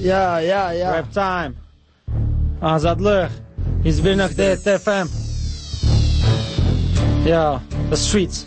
Rap time. Azadlıq. 101.7 FM. The streets.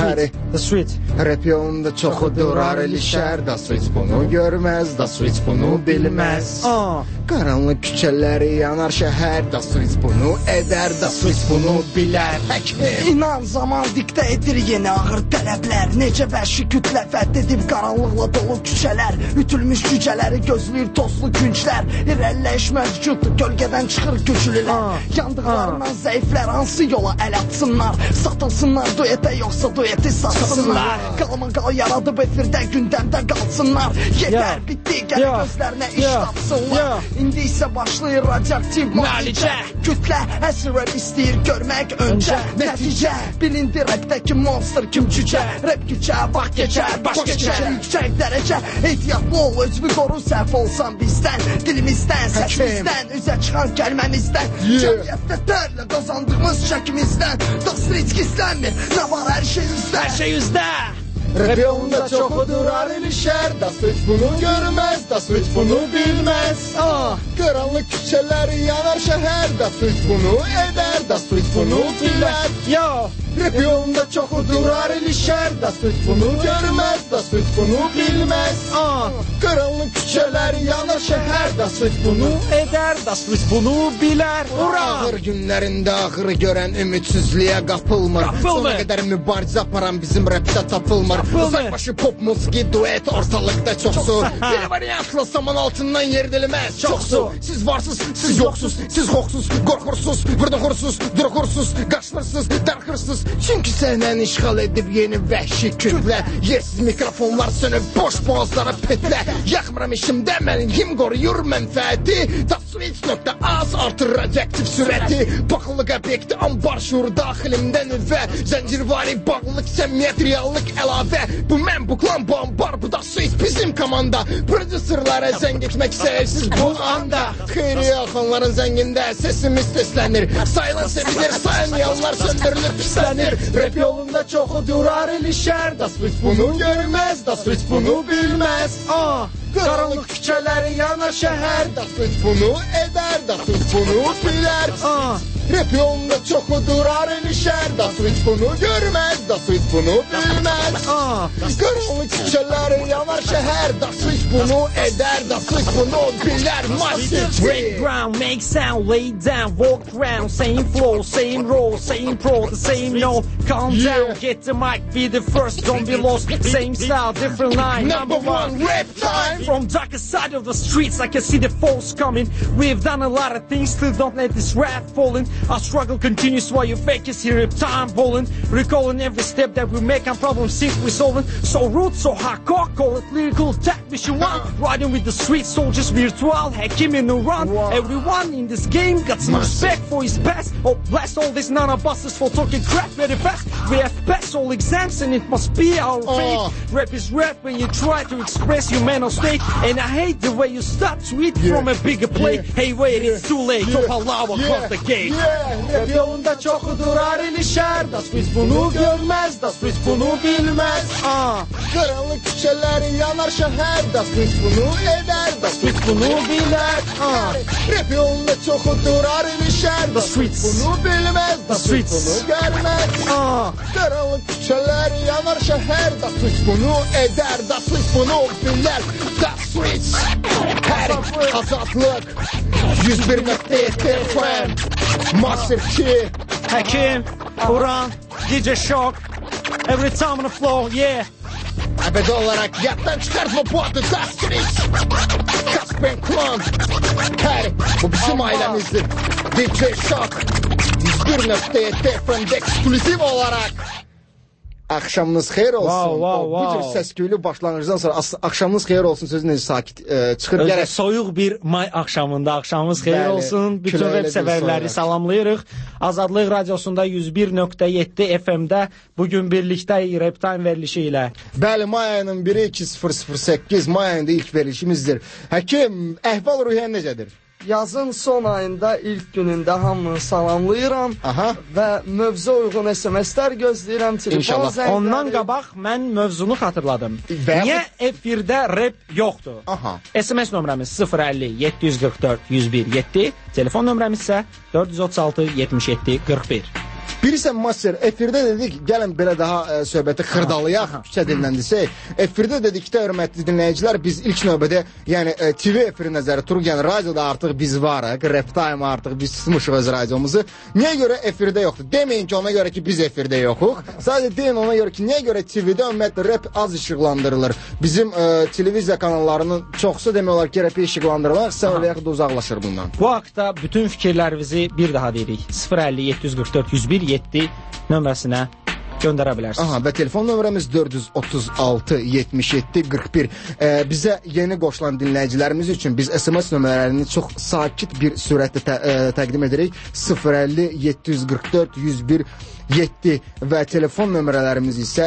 Rap yolunda çoxudur arilişər. Da streets bunu görməz, da streets bunu bilməz. Qaranlıq küçələri yanar şəhər. Da streets bunu edər, da streets bunu bilər. İnan zaman diktə edir yeni ağır tələblər. Necə vəhşi kütlə fəth edib qaranlıqla dolu küçələr. Ütülmüş cücələri gözləyir tozlu künclər. İrəliləyiş mövcud, gölgədən çıxır güclülər. Yandıqlarından zəiflər hansı yola əl atsınlar. Satılsınlar duetə yoxsa dueti satsınlar. Qalmaqal yaradıb efirdə gündəmdə qalsınlar. Yetər bitdi gəlir gözlərinə iş tapsınlar. İndi isə başlayır radioaktiv müalicə. Kütlə əsr rap istəyir görmək öncə. Nəticə bilindi rapdəki monster kim cücə. Rap küçə vaxt keçər baş keçər. Yüksək dərəcə ehtiyatlı ol özünü qoru səhv olsan bizdən. Dilimizdən səsimizdən üzə çıxan kəlməmizdən. Cəmiyyətdə dərlə qazandığımız çəkimizdən. Da street gizlənmir nə var hər şey üzdə. Hər şey üzdə. Rap yolunda çoxudur arilişər. Da street bunu görməz, da street bunu bilməz. Qaranlıq küçələri yanar şəhər. Da street bunu edər, da street bunu bilər. Rap yolunda çoxudur arilişər. Da street bunu görməz, da street bunu bilməz. Qaranlıq küçələri yanar şəhər. Da street bunu edər, da street bunu bilər. Ağır günlərində ağır görən ümidsizliyə qapılmır. Sona qədər mübarizə aparan bizim rapdə tapılmır. Uzaqbaşı pop musiqi duet ortalıqda çoxsu. Bir variantla saman altından yeridiləməz çoxsu. Siz varsız, siz yoxsuz, siz qoxsuz, qorxursuz, vırdıxursuz, duruxursuz, qaçmırsız, darxırsız. Çünki səhnəni işğal edib yeni vəhşi kütlə. Yersiz mikrofonlar sönüb boş boğazlara petlə. Yaxmıram işimdə mənim kim qoruyur mənfəəti. Tasvit.az artır radioaktiv sürəti. Baxılıq obyekti ambar şuur daxilimdə nüvə. Zəncirvari bağlılıq, səmiyyət, reallıq əlavə. Bu mən, bu klan, bu ambar, bu da suit bizim komanda. Prodüserlərə zəng etmək istəyirsiz bu anda. Xeyri yaxınların zəngində sesimiz səslənir. Sayılan sevilir, sayılmayanlar söndürülüb pislənir. Rap yolunda çoxudur arilişər. Da street bunu görməz, da street bunu bilməz. Qaranlıq küçələri yanar şəhər. Da street bunu edər, da street bunu bilər. Rap yolunda çoxudur arilişər. Da street bunu görməz, da street bunu bilməz. Qaranlıq küçələri yanar şəhər. Da street bunu edər, da street bunu bilər. Break ground, make sound, lay down, walk around. Same flow, same role, same pro, the same note. Calm down, get the mic, be the first, don't be lost. Same style, different line. Number one, rap time. From darkest side of the streets, I can see the foes coming. We've done a lot of things, still don't let this rap falling. Our struggle continues while you fakers hear it time bowling. Recalling every step that we make and problems seem we solving. So rude, so hardcore, call it lyrical tactician one. Riding with the street soldiers, virtual, Hakim in the run. Everyone in this game got some respect for his past. Oh, blast all these nana-busters for talking crap very fast. We have passed all exams and it must be our fate. Rap is rap when you try to express your mental state. And I hate the way you start to eat from a bigger plate. Hey wait, it's too late, top halava across the gate. Rap yolunda çoxudur arilişər. Da street bunu görməz, da street bunu bilməz. Qaranlıq küçələri yanar şəhər. Da street bunu edər, da street bunu bilər. Rap yolunda çoxudur arilişər. Da street bunu bilməz, da street bunu görməz. Qaranlıq küçələri yanar şəhər. Da street bunu edər, da street bunu bilər. Da street azadlıq 101.7 FM Massive Kid Hakim, Uran, DJ Shock. Every time on the floor, yeah. Əbədi olaraq yaddan çıxartma bu adı Da Street Kaspen Klan bu bizim ailəmizdir. DJ Shock 101.7 FM'de ekskluziv olarak. Axşamınız xeyir olsun. Bu cür səsküylü başlanğıcdan sonra axşamınız xeyir olsun sözü necə sakit çıxır. Gərək soyuq bir may axşamında axşamınız xeyir olsun. Bütün rap sevərləri salamlayırıq. Azadlıq Radiosunda 101.7 FM-də bugün birlikdə Rap Time verilişi ilə. Bəli, may ayının 1-2008 may ayında ilk verilişimizdir. Həkim, əhval-ruhiyyən necədir? Yazın son ayında ilk günündə hamını salamlayıram. Aha. Və mövzu uyğun SMS-lər gözləyirəm. İnşallah. Ondan qabaq mən mövzunu xatırladım. Niyə efirdə rap yoxdur? Aha. SMS nömrəmiz 050 744 101 7, telefon nömrəmiz isə 436 77 41. Bilirsən Master, efirdə dedik, gəlin belə daha söhbəti xırdalayaq, küçə dilləndisək. Efirdə dedikdə, hörmətli dinləyicilər, biz ilk növbədə, yəni TV efiri nəzərə turuq, yəni radioda artıq biz varıq, Rap Time artıq biz tutmuşuq öz radiomuzu. Niyə görə efirdə yoxdur? Deməyin ki, ona görə ki, biz efirdə yoxuq. Sadəcə deyin ona görə ki, niyə görə TV-də ümumiyyətlə rap az işıqlandırılır? Bizim televiziya kanallarının çoxsu demək olar ki, rapi işıqlandırılır, səbəb və yaxud da uzaqlaşır bundan. Bu haqda bütün fikirlərinizi bir daha deyirik. 050 744 101 7 nömrəsinə göndərə bilərsiniz. Aha, və telefon nömrəmiz 436 77 41. Bizə yeni qoşulan dinləyicilərimiz üçün biz SMS nömrələrini çox sakit bir sürətlə təqdim edirik. 050 744 101 7 və telefon nömrələrimiz isə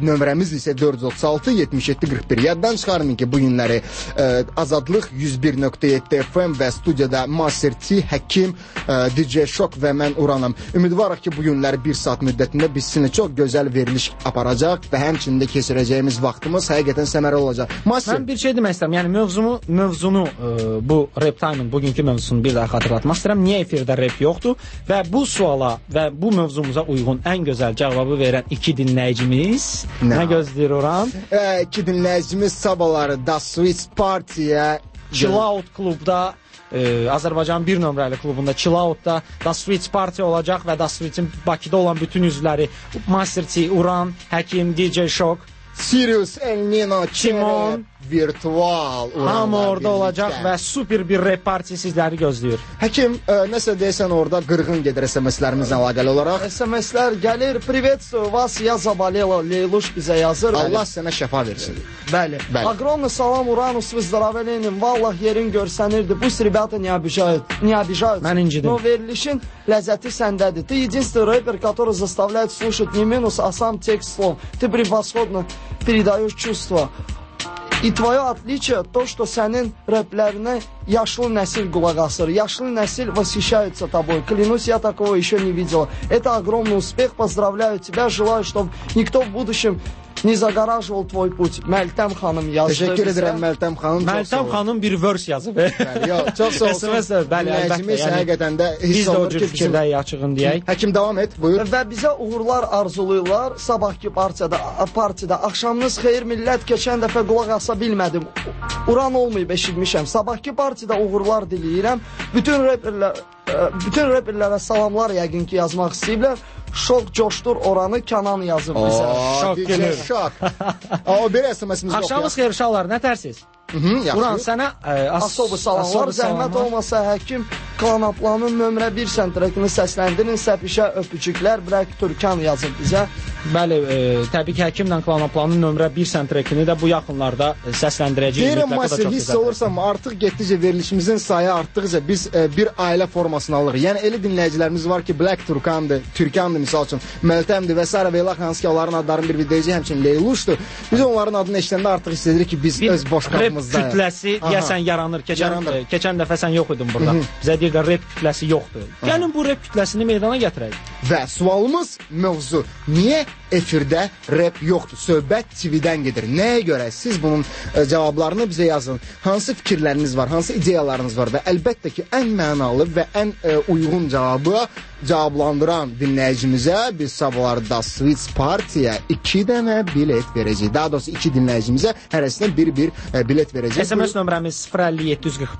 436 77 41. Yaddan çıxarmayın ki, bu günləri Azadlıq 101.7 FM və studiyada Master T, Həkim, DJ Şok və mən Uranam. Ümidvarıq ki, bu günləri bir saat müddətində biz sizinlə çox gözəl veriliş aparacaq və həmçində keçirəcəyimiz vaxtımız həqiqətən səmərəli olacaq. Master, mən bir şey demək istəyirəm. Yəni mövzunu bu Rap Time-ın bugünkü mövzusunu bir daha xatırlatmaq istəyirəm. Niyə efirdə rap yoxdur? Və bu suala və bu mövzumuza uyğun ən gözəl cavabı verən iki dinləyicimiz nə gözləyir Orhan? İki dinləyicimiz sabahları Da Sweet Party-yə Chill Out klubda, Azərbaycan 1 nömrəli klubunda Chill Out-da Da Sweet Party olacaq və Da Sweet-in Bakıda olan bütün üzvləri Master T, Uran, Həkim, DJ Şok, Sirius, El Nino, Kimon, virtual hamı orada olacaq və super bir rap partisi sizləri gözləyir. Həkim, nəsə deyəsən orada qırğın gedir SMS-lərimizlə əlaqəli olaraq. SMS-lər gəlir. Приветствую вас, я заболела. Leyluş bizə yazır. Allah sənə şəfa versin. Bəli. Огромный салам Урану с выздоровлением. Vallah yerin görsənirdi. Bu rебята не обижают. Mən incidim. Но verilişin ləzzəti səndədir. Ты единственный рэпер, который заставляет слушать не минус, а сам текст слов. Ты превосходно передаешь чувства. И твое отличие то, что sənin рэplərinə yaşlı nəsil qulaq asır. Yaşlı nəsil восхищаются тобой. Клянусь, я такого еще не видела. Это огромный успех. Поздравляю тебя. Желаю, чтобы никто в будущем не загораживал твой путь. Məltəm xanım yazdı. Təşəkkür edirəm Məltəm xanım. Məltəm xanım bir verse yazıb. Yox, çox sağ olsun. Dinləyicimiz həqiqətən də hiss olunur ki, fikirləri açığın deyək. Həkim davam et, buyur. Və bizə uğurlar arzuluyurlar. Sabahki partiyada axşamınız xeyir millət. Keçən dəfə qulaq asa bilmədim. Uran olmayıb eşitmişəm. Sabahki partiyada uğurlar diləyirəm. Bütün reperlərə salamlar yəqin ki yazmaq istəyiblər. Şok coşdur Oranı, Kənan yazıb bizə. Şok gelir. Şok. O bir SMS-imiz yox. Axşamınız xeyir uşaqlar, nə tərsiz? Uran sənə Asobu salamlar. Zəhmət olmasa Həkim Klanaplanın nömrə 1 səntrəkini səsləndirin. Səpişə öpücüklər. Bıraq Türkan yazıb bizə. Bəli, təbii ki, Həkimlə Klanaplanın nömrə 1 səntrəkini də bu yaxınlarda səsləndirəcəyik. Deyirəm, Masir, hiss olursam, artıq getdikcə verilişimizin sayı artdıqca biz bir ailə formasını alırıq. Yəni, elə dinləyicilərimiz var ki, Black Türkandır, misal üçün, Məltəmdir və s. və ilə hansı ki, onların adlarını bir videocu, həmçinin Leyluşdur. Biz onların adını eşidəndə artıq hiss edirik ki, biz öz boş qapımızda. Rap kütləsi deyəsən yaranır. Keçən dəfə sən yox idin burada. Bizə deyir də rap kütləsi yoxdur. Gəlin bu rap kütləsini meydana gətirək. Və sualımız mövzu. Niyə efirdə rap yoxdur? Söhbət TV-dən gedir. Nəyə görə? Siz bunun cavablarını bizə yazın. Hansı fikirləriniz var? Hansı ideyalarınız var? Və əlbəttə ki, ən mənalı və ən uyğun cavabı cavablandıran dinləyicimizə biz sabahlarda Sweet Party-yə 2 dənə bilet verəcəyik. Daha doğrusu 2 dinləyicimizə hərəsindən bir bilet verəcəyik. SMS nömrəmiz 050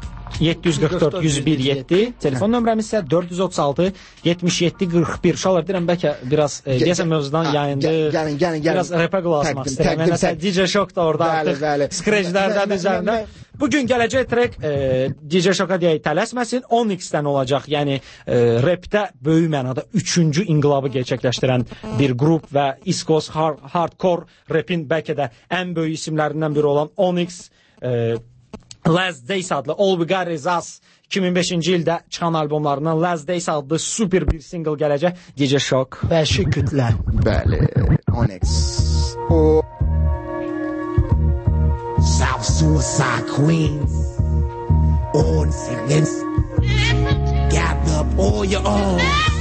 744 101 7, telefon nömrəmiz isə 436 77 41. Uşaqlar deyirəm, bəlkə biraz deyəsən mövzudan yayındı. Gəlin. Biraz rapə qulaq asmaq istəyirəm. Məsələn, DJ Şok da orada artıq skreclərdən üzərində. Bugün gələcək trek DJ Şoka deyək tələsməsin, Onyx-dən olacaq. Yəni rapdə böyük mənada 3-cü inqilabı gerçəkləşdirən bir qrup və East Coast hardcore rapin bəlkə də ən böyük isimlərindən biri olan Onyx, Last Days adlı All We Got Is Us 2005-ci ildə çıxan albomlarından Last Days adlı super bir single gələcək. DJ Şok. Vəhşi kütlə. Bəli, Onyx. South Suicide Queens on Signals. all your own.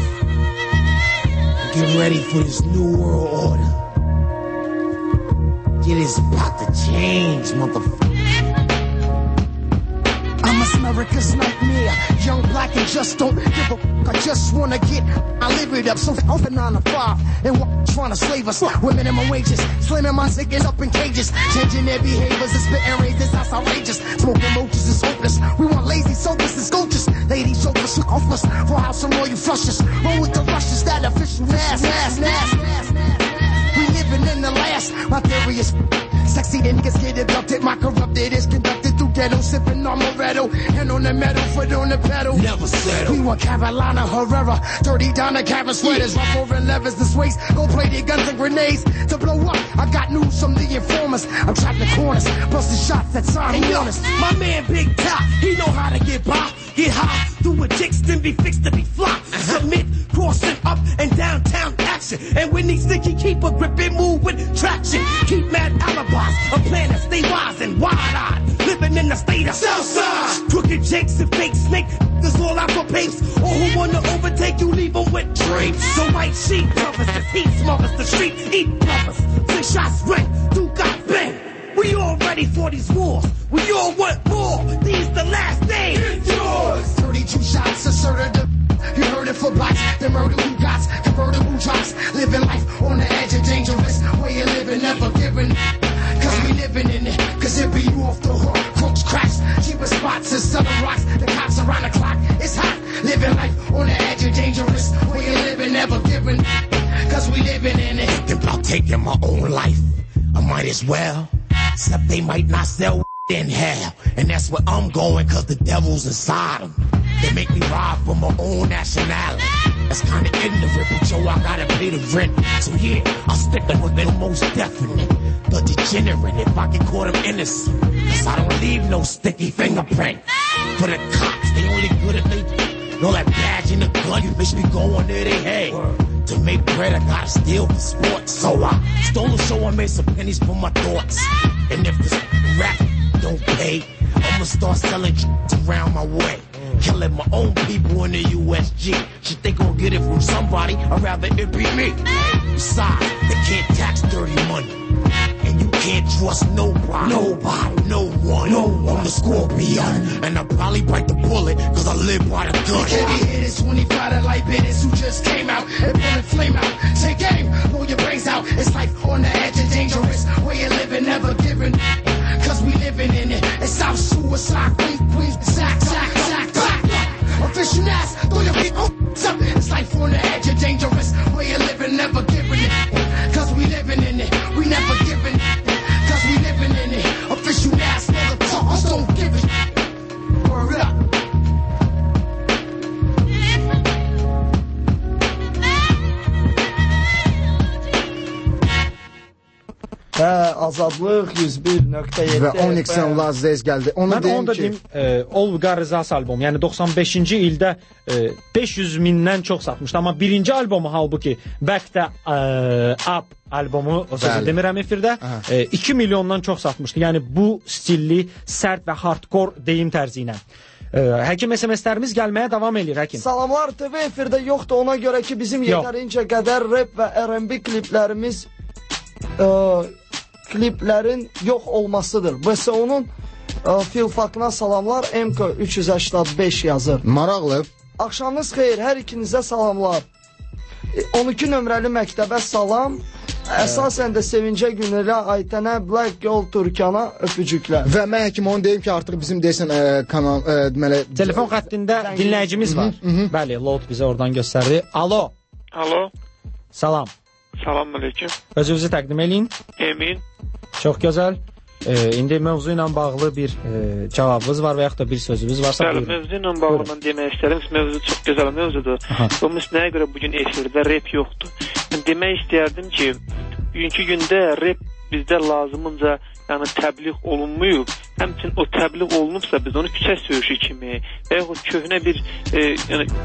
Get ready for this new world order. It is about to change, motherfucker. I'm America's nightmare, young, black, and just don't give a f***. I just wanna get, I live it up, so off at 9 to 5. And trying to slave us with minimum wages, slamming my niggas up in cages, changing their behaviors and spitting razors, that's outrageous. Smoking roaches is hopeless. We want lazy, soulless, and sculptures. Ladies, shoulders, offless, for house and royal flushes. Roll with the rushes, that official nass. We living in the last, my theory is sexy niggas get abducted, my corrupted is conducted through ghetto, sipping on Moretto, hand on the metal, foot on the pedal. Never settle. We want Carolina Herrera, dirty Donna Cabin sweaters, rough over levers, the sways, gold plated guns and grenades to blow up. I got news from the informers. I'm trapped in corners, busting shots that sign warners. My man Big Top, he know how to get by, get high, do a jigs, then be fixed to be flopped. Submit, crossing up and downtown action, and when he's sticky, keep a grip and move with traction. Keep mad alibis, a plan to stay wise and wide-eyed, living in the state of Southside. Crooked jakes and fake snake, that's all out for papes. All who wanna overtake you, leave them with drapes. So white sheep brothers, the heat smothers, the street eat brothers. 6 shots ring, 2 got bang. We all ready for these wars, we all want more. These the last days, it's yours. 32 shots asserted the you heard it for blacks, the murder who got convertible drops, living life on the edge of dangerous. Way of living, never giving. Cause we living in it, cause it be you off the hook. Crooks, cracks, cheapest spots and southern rocks. The cops around the clock, it's hot. Living life on the edge of dangerous. Way of living, never giving. Cause we living in it. Thinking about taking my own life, I might as well. Except they might not sell in hell. And that's where I'm going, cause the devil's inside them. They make me rob for my own nationality. That's kinda ignorant, but yo, I gotta pay the rent. So yeah, I'll stick with the most definite. The degenerate, if I can call them innocent. Cause I don't leave no sticky fingerprint. For the cops, they only good if they know that badge in the gun, you bitch be going there they head. To make bread, I gotta steal for sports. So I stole a show, I made some pennies for my thoughts. And if this rap don't pay, I'ma start selling around my way. Killing my own people in the USG. Shit, they gon' get it from somebody, I'd rather it be me. Besides, they can't tax dirty money. And you can't trust nobody. No one. I'm the Scorpion. And I'll probably bite the bullet, cause I live by the gun. Heavy hitters, 25 to light bitters who just came out and pulling flame out. Take aim, blow your brains out. It's life on the edge of dangerous. Way of living, never giving. Cause we living in it. It's South Suicide, Queens, sack. Official ass, throw your feet up. It's life on the edge of dangerous. Way of living, never giving it. Cause we living in it. We never giving it. Cause we living in it. Official ass, motherfuckers don't give it. Word up. Azadlıq 101.7 və Onyx'ın Lazdes gəldi. Onu deyim ki, Olga Rızas albomu, yəni 95-ci ildə 500 mindən çox satmışdı, amma birinci albomu halbuki Back the Up albomu, o sözü demirəm efirdə, 2 milyondan çox satmışdı. Yəni bu stilli, sərt və hardcore deyim tərzi ilə. Həkim SMS-lərimiz gəlməyə davam edir, Həkim. Salamlar, TV efirdə yoxdur, ona görə ki bizim yetərincə qədər rap və R&B kliplərin yox olmasıdır. BSO-nun filfakına salamlar, MK385 yazır. Maraqlı. Axşamınız xeyir, hər ikinizə salamlar. 12 nömrəli məktəbə salam. Əsasən də Sevincə Günələ, Aytənə, Black Girl Türkana öpücüklər. Və mən Həkim onu deyim ki, artıq bizim deyəsən kanal, deməli... Telefon xəttində dinləyicimiz var. Bəli, Load bizə oradan göstərdi. Alo. Salam. Salam aleyküm. Özünüzü təqdim eləyin. Emin. Çox gözəl. İndi mövzu ilə bağlı bir cavabınız var və yaxud da bir sözünüz varsa buyurun. Mövzu ilə bağlı mən demək istəyirəm. Mövzu çox gözəl mövzudur. Bu nəyə görə bugün efirdə rap yoxdur? Mən demək istəyərdim ki, bugünkü gündə rap bizdə lazımınca yəni təbliğ olunmuyub. Həmçinin o təbliğ olunubsa biz onu küçə söyüşü kimi və yaxud köhnə bir yəni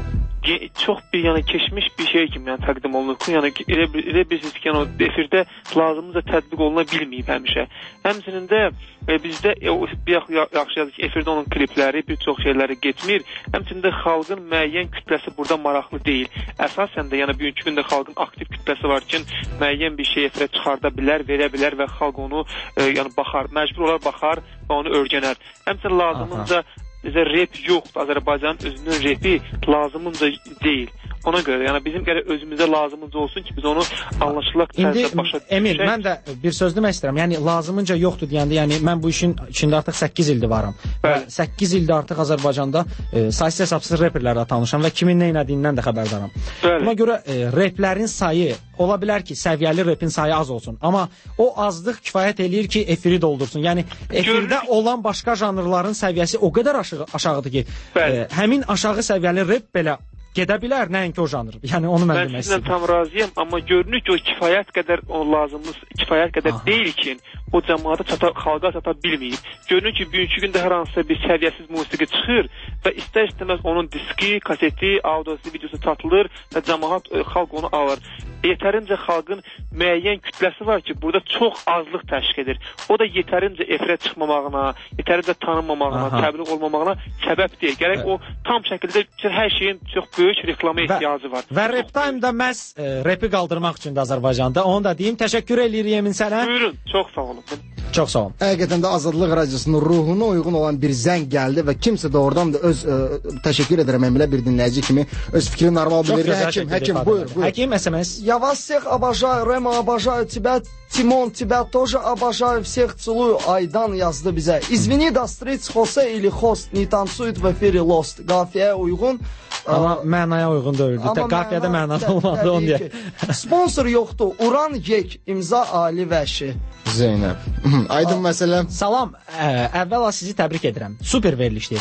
çox bir yəni keçmiş bir şey kimi yəni təqdim olunur. Yəni elə bilirsiniz ki, yəni o efirdə lazımınca tətbiq oluna bilməyib həmişə. Həmçinin də bizdə bir yaxşı yazır ki, efirdə onun klipləri, bir çox şeyləri getmir. Həmçinin də xalqın müəyyən kütləsi burada maraqlı deyil. Əsasən də yəni bugünkü gündə xalqın aktiv kütləsi var ki, müəyyən bir şey efirə çıxarda bilər, verə bilər və xalq onu yəni baxar, məcbur olar baxar və onu öyrənər. Həmçinin lazımınca bizə rep yoxdur. Azərbaycanın özünün repi lazımınca deyil. Ona görə yəni bizim gərək özümüzə lazımınca olsun ki, biz onu anlaşılaq tərzdə başa düşək. Emil, mən də bir söz demək istəyirəm. Yəni lazımınca yoxdur deyəndə, yəni mən bu işin içində artıq 8 ildir varam. Və 8 ildir artıq Azərbaycanda saysız hesabsız reperlərlə tanışam və kimin nə elədiyindən də xəbərdaram. Buna görə replərin sayı ola bilər ki, səviyyəli repin sayı az olsun, amma o azlıq kifayət eləyir ki, efiri doldursun. Yəni efirdə olan başqa janrların səviyyəsi o qədər aşağıdır ki, həmin aşağı səviyyəli rep belə gedə bilər, nəinki o janr. Yəni onu mən demək istəyirəm. Mən tam razıyam, amma görünür ki, o kifayət qədər o lazımımız kifayət qədər deyil ki, o cəmaata xalqa çata bilməyib. Görünür ki, bugünkü gündə hər hansısa bir səviyyəsiz musiqi çıxır və istər-istəməz onun diski, kaseti, audiosu, videosu satılır və cəmaat, xalq onu alır. Yetərincə xalqın müəyyən kütləsi var ki, burada çox azlıq təşkil edir. O da yetərincə efirə çıxmamağına, yetərincə tanınmamağına, təbliğ olmamağına səbəb deyil. Gərək o tam şəkildə hər şeyin çox böyük reklama ehtiyacı var. Və Rap Time-da məhz repi qaldırmaq üçündür Azərbaycanda. Onu da deyim. Təşəkkür eləyirəm Emin sənə. Buyurun, çox sağ olun. Çox sağ olun. Həqiqətən də Azadlıq Radiosunun ruhuna uyğun olan bir zəng gəldi və kimsə də oradan da öz təşəkkür edirəm Emilə, bir dinləyici kimi öz fikrini normal bildirir. Həkim, buyur. Həkim, SMS. Я вас всех обожаю, Рема, обожаю тебя, Тимон, тебя тоже обожаю, всех целую. Aydan yazdı bizə. İzvini da Streets Jose ili Host не танцует в эфире Lost. Qafiyəyə uyğun. Amma mənaya uyğun deyildi. Qafiyədə mənada olmadı onu deyə. Sponsor yoxdur. Uran Yek, imza Ali Vəşi. Zeynəb. Aydın məsələ. Salam. Əvvəla sizi təbrik edirəm. Super verilişdir.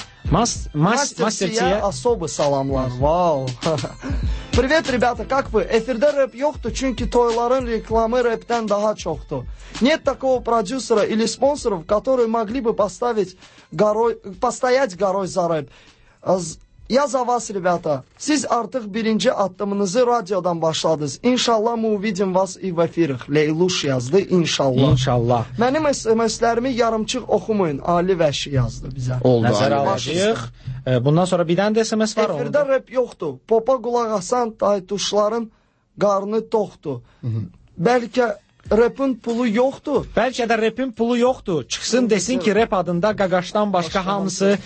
Masterçiyə особый salamlar. Wow. Привет, ребята, как вы? Эфирdə рэп yoxdur, çünki toyların reklamı рэpdən daha çoxdur. Нет такого продюсера или спонсоров, которые могли бы постоять горой за рэп. Я за вас, ребята. Siz artıq birinci addımınızı radiodan başladınız. İnşallah мы увидим вас и в эфирах. Leyluş yazdı, inşallah. İnşallah. Mənim SMS-lərimi yarımçıq oxumayın. Ali Vəşi yazdı bizə. Oldu. Nəzərə alacağıq. Bundan sonra bir dənə də SMS var. Efirdə rap yoxdur. Popa qulaq asan taytuşların qarnı toxdur. Bəlkə rapın pulu yoxdur. Bəlkə də rapin pulu yoxdur. Çıxsın desin ki, rap adında Qaqaşdan başqa hamısı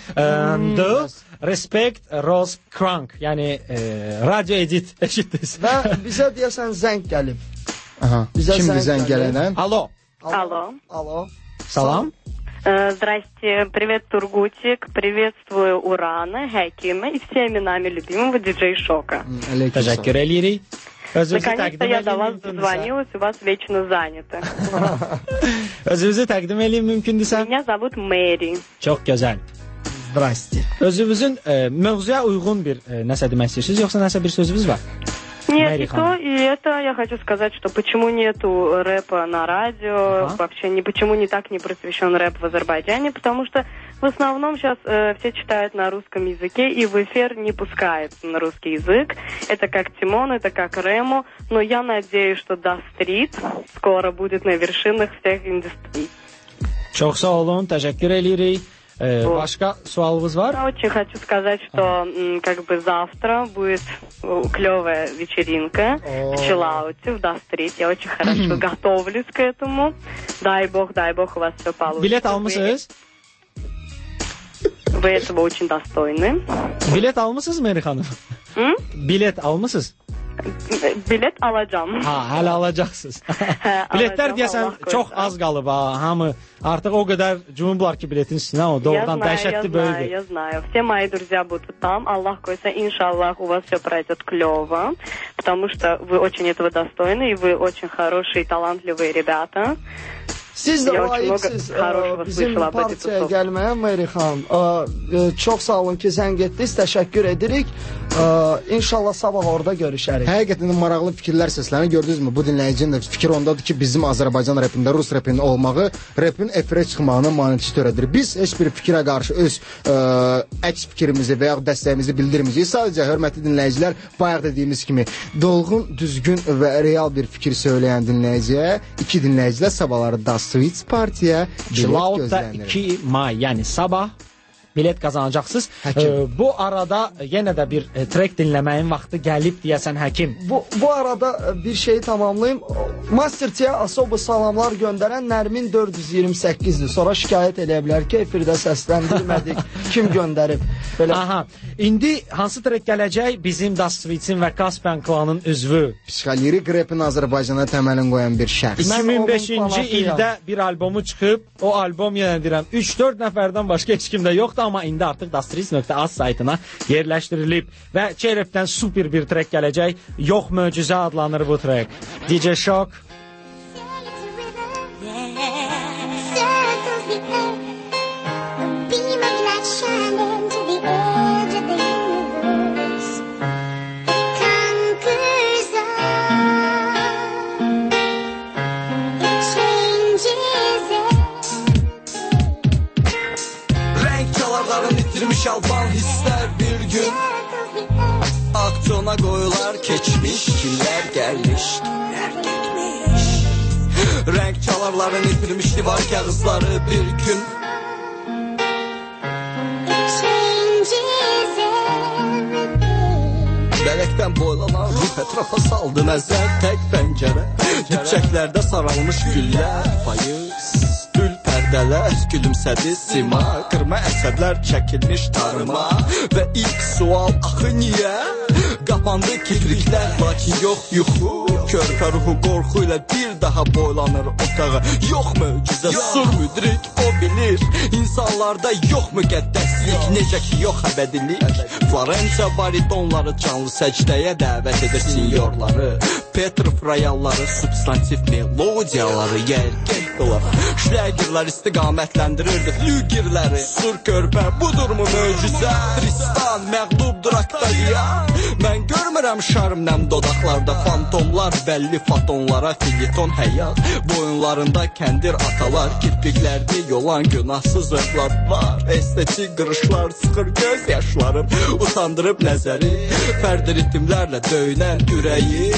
Respect Rose Crank. Yəni radio edit eşitdiniz. Və bizə deyəsən zəng gəlib. Kimdir zəng gələnən? Alo. Alo. Salam. Здрасте, привет, Тургутик, приветствую Урана, Хакима и всеми нами любимого диджей Шока. Təşəkkür eləyirik. Наконец-то я до вас дозвонилась, у вас вечно занято. Özünüzü təqdim edin mümkündürsə. Меня зовут Мэри. Çox gözəl. Zdrasте. Özünüzün mövzuya uyğun bir nəsə demək istəyirsiniz, yoxsa nəsə bir sözünüz var? Нет, и то, и это. Я хочу сказать, что почему нету рэпа на радио, вообще почему не так не просвещен рэп в Азербайджане, потому что в основном сейчас все читают на русском языке и в эфир не пускают на русский язык. Это как Тимон, это как Рему, но я надеюсь, что Da Street скоро будет на вершинах всех индустрий. Çox sağ olun, təşəkkür eləyirik. Başqa sualınız var? Я очень хочу сказать, что как бы завтра будет клевая вечеринка в Чиллауте, в Da Street. Я очень хорошо готовлюсь к этому. Дай бог, у вас все получится. Bilet almışsınız? Вы этого очень достойны. Bilet almışsınız Meri xanım? Bilet almışsınız? Bilet alacağım. Hələ alacaqsınız. Biletlər deyəsən çox az qalıb. Hamı artıq o qədər cumublar ki biletin üstünə. O doğrudan dəhşətli böyüdür. Я знаю. Все мои друзья будут там. Аллах койса, иншаллах, у вас все пройдет клево. Потому что вы очень этого достойны. И вы очень хорошие, талантливые ребята. Siz də layiqsiz bizim partiyaya gəlməyə, Meri xanım. Çox sağ olun ki, zəng etdiniz, təşəkkür edirik. İnşallah sabah orada görüşərik. Həqiqətən maraqlı fikirlər səslənir. Gördünüzmü? Bu dinləyicinin də fikri ondadır ki, bizim Azərbaycan repində Rus repinin olmağı, repin efirə çıxmağına maneçi törədir. Biz heç bir fikrə qarşı öz əks fikrimizi və ya dəstəyimizi bildirməyəcəyik. Sadəcə, hörmətli dinləyicilər, bayaq dediyimiz kimi dolğun, düzgün və real bir fikir söyləyən dinləyiciyə, iki dinləyicilə sabahları da Sweets Partiya bilet gözlənir. 2 may, yəni sabah bilet qazanacaqsınız. Bu arada yenə də bir trek dinləməyin vaxtı gəlib deyəsən Həkim. Bu arada bir şeyi tamamlayayım. Masterçiyə asobu salamlar göndərən Nərmin 428-dir. Sonra şikayət eləyə bilər ki, efirdə səsləndirmədik. Kim göndərib? Belə. Aha. İndi hansı trek gələcək? Bizim Dasvitsin və Kaspian klanın üzvü. Psixolirik repin Azərbaycana təməlin qoyan bir şəxs. 2005-ci ildə bir albomu çıxıb, o albom yenə deyirəm 3-4 nəfərdən başqa heç kimdə yoxdur. Amma indi artıq Dastris.az saytına yerləşdirilib və Çerepdən super bir trek gələcək. Yox möcüzə adlanır bu trek. DJ Shock. Şalban hisslər bir gün aksiyona qoyular keçmiş, kimlər gəlmiş, kimlər getmiş. Rəng çalarların itirmiş divar kağızları bir gün Bələkdən boylanan ruh ətrafa saldı nəzər, tək pəncərə dibçəklərdə saralmış güllər, payız pərdələr gülümsədi sima, qırma əsədlər çəkilmiş tarıma və ilk sual axı niyə? Qapandı kipriklər, lakin yox yuxu, körpə ruhu qorxu ilə bir daha boylanır otağa. Yox möcüzə, sur müdrik, o bilir, insanlarda yox müqəddəslik, necə ki yox əbədilik. Florensiya baritonları canlı səcdəyə dəvət edir sinyorları, Petrov rayalları, substantiv melodiyaları yərgəkdilər, şləgirlər istiqamətləndirirdi flügirləri. Sur körpə, budurmu möcüzə? Tristan məğlubdur Aktavian. Mən görmürəm şarmnəm dodaqlarda fantomlar, bəlli fatonlara filiton həyat, boyunlarında kəndir atalar, kirpiklərdi yolan günahsız övladlar, estetik qırışlar, sıxır göz yaşlarım, utandırıb nəzəri, fərdi ritmlərlə döyünən ürəyi.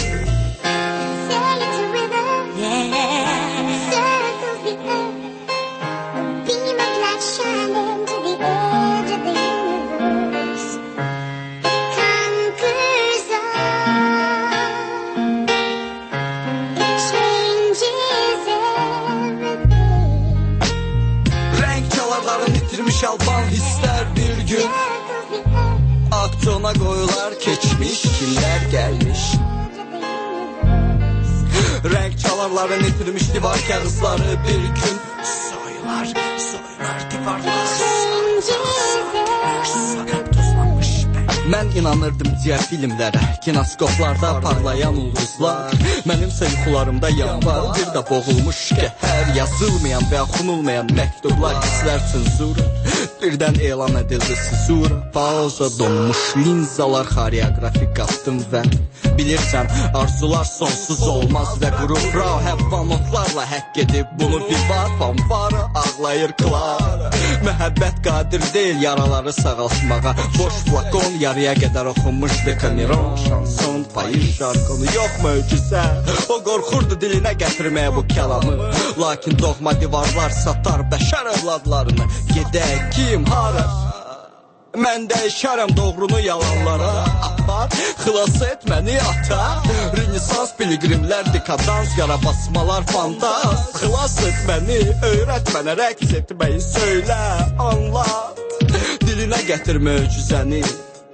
Şalban hisslər bir gün aksiyona qoyular keçmiş, kimlər gəlmiş. Rəng çalarların itirmiş divar kağızları bir gün soyular divarlar. Mən inanırdım ciyər filmlərə, kinoskoplarda parlayan ulduzlar. Mənimsə yuxularımda yanvar, bir də boğulmuş qəhər, yazılmayan və oxunulmayan məktublar, hisslər senzura. Birdən elan edildi sizura, pauza donmuş linzalar, xoreografik qastım və bilirsən, arzular sonsuz olmaz və qurur bravo həvva notlarla həkk edib bunu divar fanfarı ağlayır klar. Məhəbbət qadir deyil yaraları sağaltmağa, boş flakon yarıya qədər oxunmuş Decameron, şanson, payız şarkını, yox möcüzə. O qorxurdu dilinə gətirməyə bu kəlamı, lakin doğma divarlar satar bəşər övladlarını. Gedək kim hara? Mən dəyişərəm doğrunu yalanlara, apar, xilas et məni ata. Renesans piligrimlər, dekadans, yara basmalar, fantaz. Xilas et məni, öyrət mənə rəqs etməyi, söylə, anlat. Dilinə gətir möcüzəni.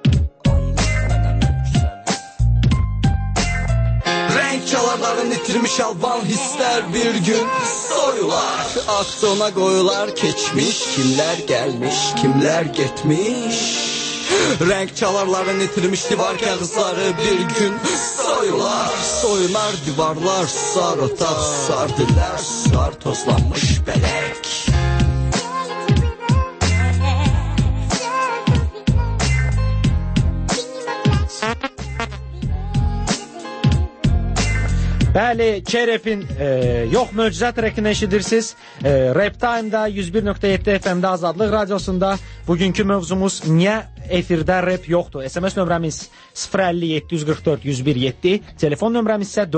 Çalarların itirmiş alban hisslər bir gün soyular, aksiyona qoyular keçmiş, kimlər gəlmiş, kimlər getmiş. Renk çalarların itirmişdi var kağızları. Bir gün soyular divarlar, susar otar, susar diller, susar tozlanmış belek. Bəli, K-Rap'in Yox Möcüzə trackini eşidirsiniz. Rap Time'da 101.7 FM'də Azadlıq Radiosunda bugünkü mövzumuz niyə efirdə rap yoxdur? SMS nömrəmiz 050-744-101-7, telefon nömrəmiz isə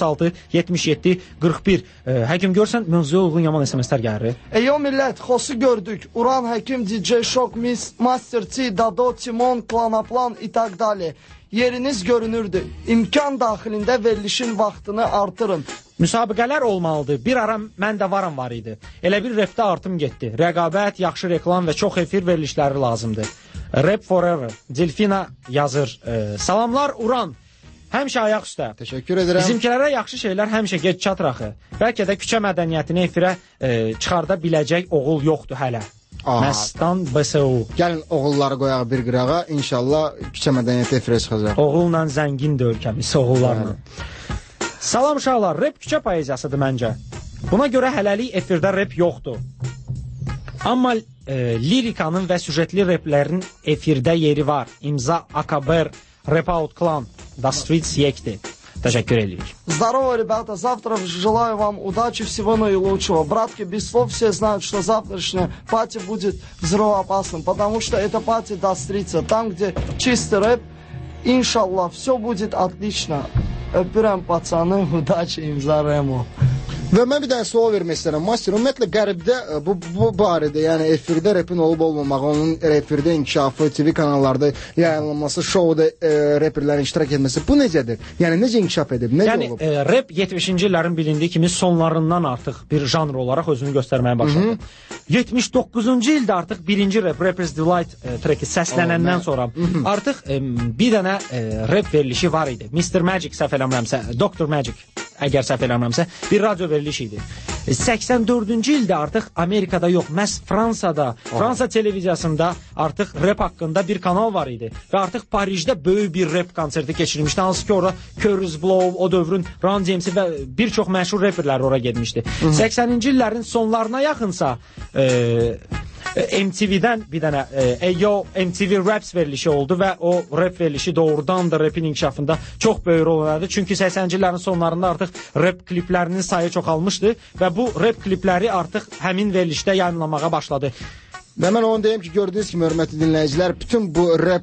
436-77-41. Həkim görsən, mövzuya uyğun yaman SMS-lər gəlir. Eyo millət, xosu gördük. Uran, Həkim, DJ Şok, Master T, Dado, Timon, Planaplan, itaq. Yeriniz görünürdü. İmkan daxilində verilişin vaxtını artırın. Müsabiqələr olmalıdır. Bir ara mən də varam var idi. Elə bir rapdə artım getdi. Rəqabət, yaxşı reklam və çox efir verilişləri lazımdır. Rap Forever. Delfina yazır. Salamlar Uran. Həmişə ayaq üstə. Təşəkkür edirəm. Bizimkilərə yaxşı şeylər həmişə gec çatır axı. Bəlkə də küçə mədəniyyətini efirə çıxarda biləcək oğul yoxdur hələ. Məstan BSU. Gəlin oğulları qoyaq bir qırağa. İnşallah küçə mədəniyyəti efirə çıxacaq. Oğulla zəngindir ölkəmiz, oğullarla. Salam uşaqlar, rap küçə poeziyasıdır məncə. Buna görə hələlik efirdə rap yoxdur. Amma lirikanın və süjetli raplərin efirdə yeri var. İmza AKBR, Rap Out Clan, The Streets Yekdi. Təşəkkür edirik. Здорово, ребята. Завтра желаю вам удачи, всего наилучшего. Братки, без слов все знают, что завтрашняя пати будет взрывоопасным, потому что это пати до стрица. Там, где чистый рэп, иншаллах, все будет отлично. Öpürəm paçanı, удачи imza Remo. Və mən bir dənə sual vermək istəyirəm. Master, ümumiyyətlə qərbdə bu barədə, yəni efirdə rapin olub olmamağı, onun efirdə inkişafı, TV kanallarda yayınlanması, şouda reperlərin iştirak etməsi, bu necədir? Yəni necə inkişaf edib, necə olub? Yəni rap 70-ci illərin bilindiyi kimi sonlarından artıq bir janr olaraq özünü göstərməyə başladı. 79-cu ildə artıq birinci rap, Rapper's Delight treki səslənəndən sonra artıq bir dənə rap verilişi var idi. Mr. Magic səhv eləmirəmsə, Dr. Magic əgər səhv eləmirəmsə, bir radio veriliş idi. 84-cü ildə artıq Amerikada yox, məhz Fransada, Fransa televiziyasında artıq rap haqqında bir kanal var idi. Və artıq Parijdə böyük bir rap konserti keçirilmişdi. Hansı ki, orada Curtis Blow, o dövrün Run DMC və bir çox məşhur rapperlər ora getmişdi. 80-ci illərin sonlarına yaxınsa MTV'dən bir dənə Eyo MTV Raps verilişi oldu və o rap verilişi doğrudan da rapin inkişafında çox böyük rol oynadı. Çünki 80-ci illərin sonlarında artıq rap kliplərinin sayı çoxalmışdı və bu rap klipləri artıq həmin verilişdə yayınlanmağa başladı. Və mən onu deyim ki, gördüyünüz kimi, hörmətli dinləyicilər, bütün bu rap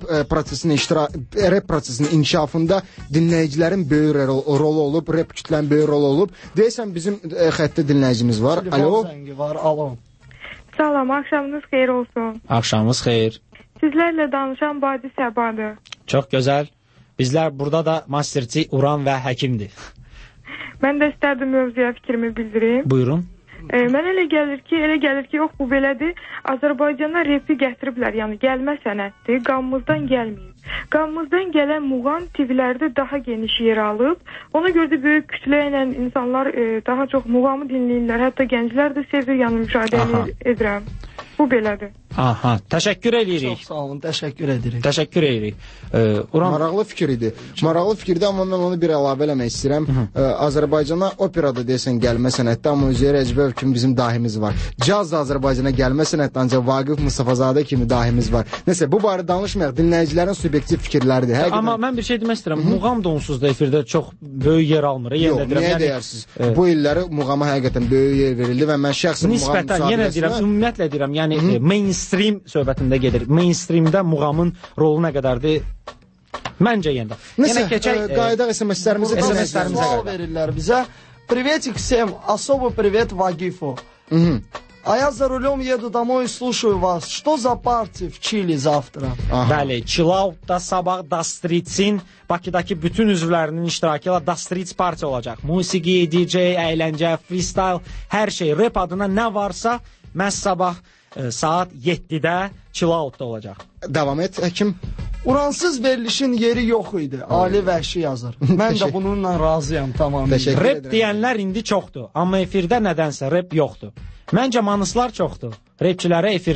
prosesinin inkişafında dinləyicilərin böyük rolu olub, rap kütlənin böyük rolu olub. Deyəsən, bizim xəttə dinləyicimiz var. Alo. Alo. Salam, axşamınız xeyir olsun. Axşamınız xeyir. Sizlərlə danışan Badi Səbadır. Çox gözəl. Bizlər burada da Masterçi, Uran və Həkimdir. Mən də istərdim mövzuya fikrimi bildirim. Buyurun. Mən elə gəlir ki, yox bu belədir. Azərbaycana repi gətiriblər, yəni gəlmə sənətdir, qanımızdan gəlməyib. Qanımızdan gələn muğam TV-lərdə daha geniş yer alıb. Ona görə də böyük kütlə ilə insanlar daha çox muğamı dinləyirlər. Hətta gənclər də sevir, yəni müşahidə edirəm. Bu belədir. Aha, təşəkkür edirik. Çox sağ olun, təşəkkür edirik. Təşəkkür edirik. Maraqlı fikir idi. Maraqlı fikirdir, amma mən onu bir əlavə eləmək istəyirəm. Azərbaycana operada deyəsən gəlmə sənətdə, amma Üzeyir Əcbəyev kimi bizim dahimiz var. Caz da Azərbaycana gəlmə sənətdə, ancaq Vaqif Mustafazadə kimi dahimiz var. Nəsə, bu barədə danışmayaq, dinləyicilərin subyektiv fikirləridir. Amma mən bir şey demək istəyirəm. Muğam da onsuz da efirdə çox böyük yer almır. Yox, niyə deyərsiniz? Bu illəri muğama həqiqətən böyük yer verildi və mən şəxsən muğam nisbətən, yenə deyirəm, ümumiyyətlə deyirəm, yəni mainstream söhbətində gedir. Mainstreamdə muğamın rolu nə qədərdir? Məncə yenə. Nəsə, qayıdaq SMS-lərimizi sual verirlər bizə. Приветик всем, особый привет Вагифу. А я за рулем еду домой и слушаю вас. Что за партия в Чили завтра? Bəli, Chill Out'da sabah Da Streets'in Bakıdakı bütün üzvlərinin iştirakı ilə Da Streets partiya olacaq. Musiqi, DJ, əyləncə, freestyle, hər şey, rap adına nə varsa məhz sabah saat 7-də Chill Out'da olacaq. Davam et, Həkim. Uransız verilişin yeri yox idi. Ali Vəhşi yazır. Mən də bununla razıyam tamamilə. Rap deyənlər indi çoxdur, amma efirdə nədənsə rap yoxdur. Məncə manıslar çoxdur. Rapçilərə efirdə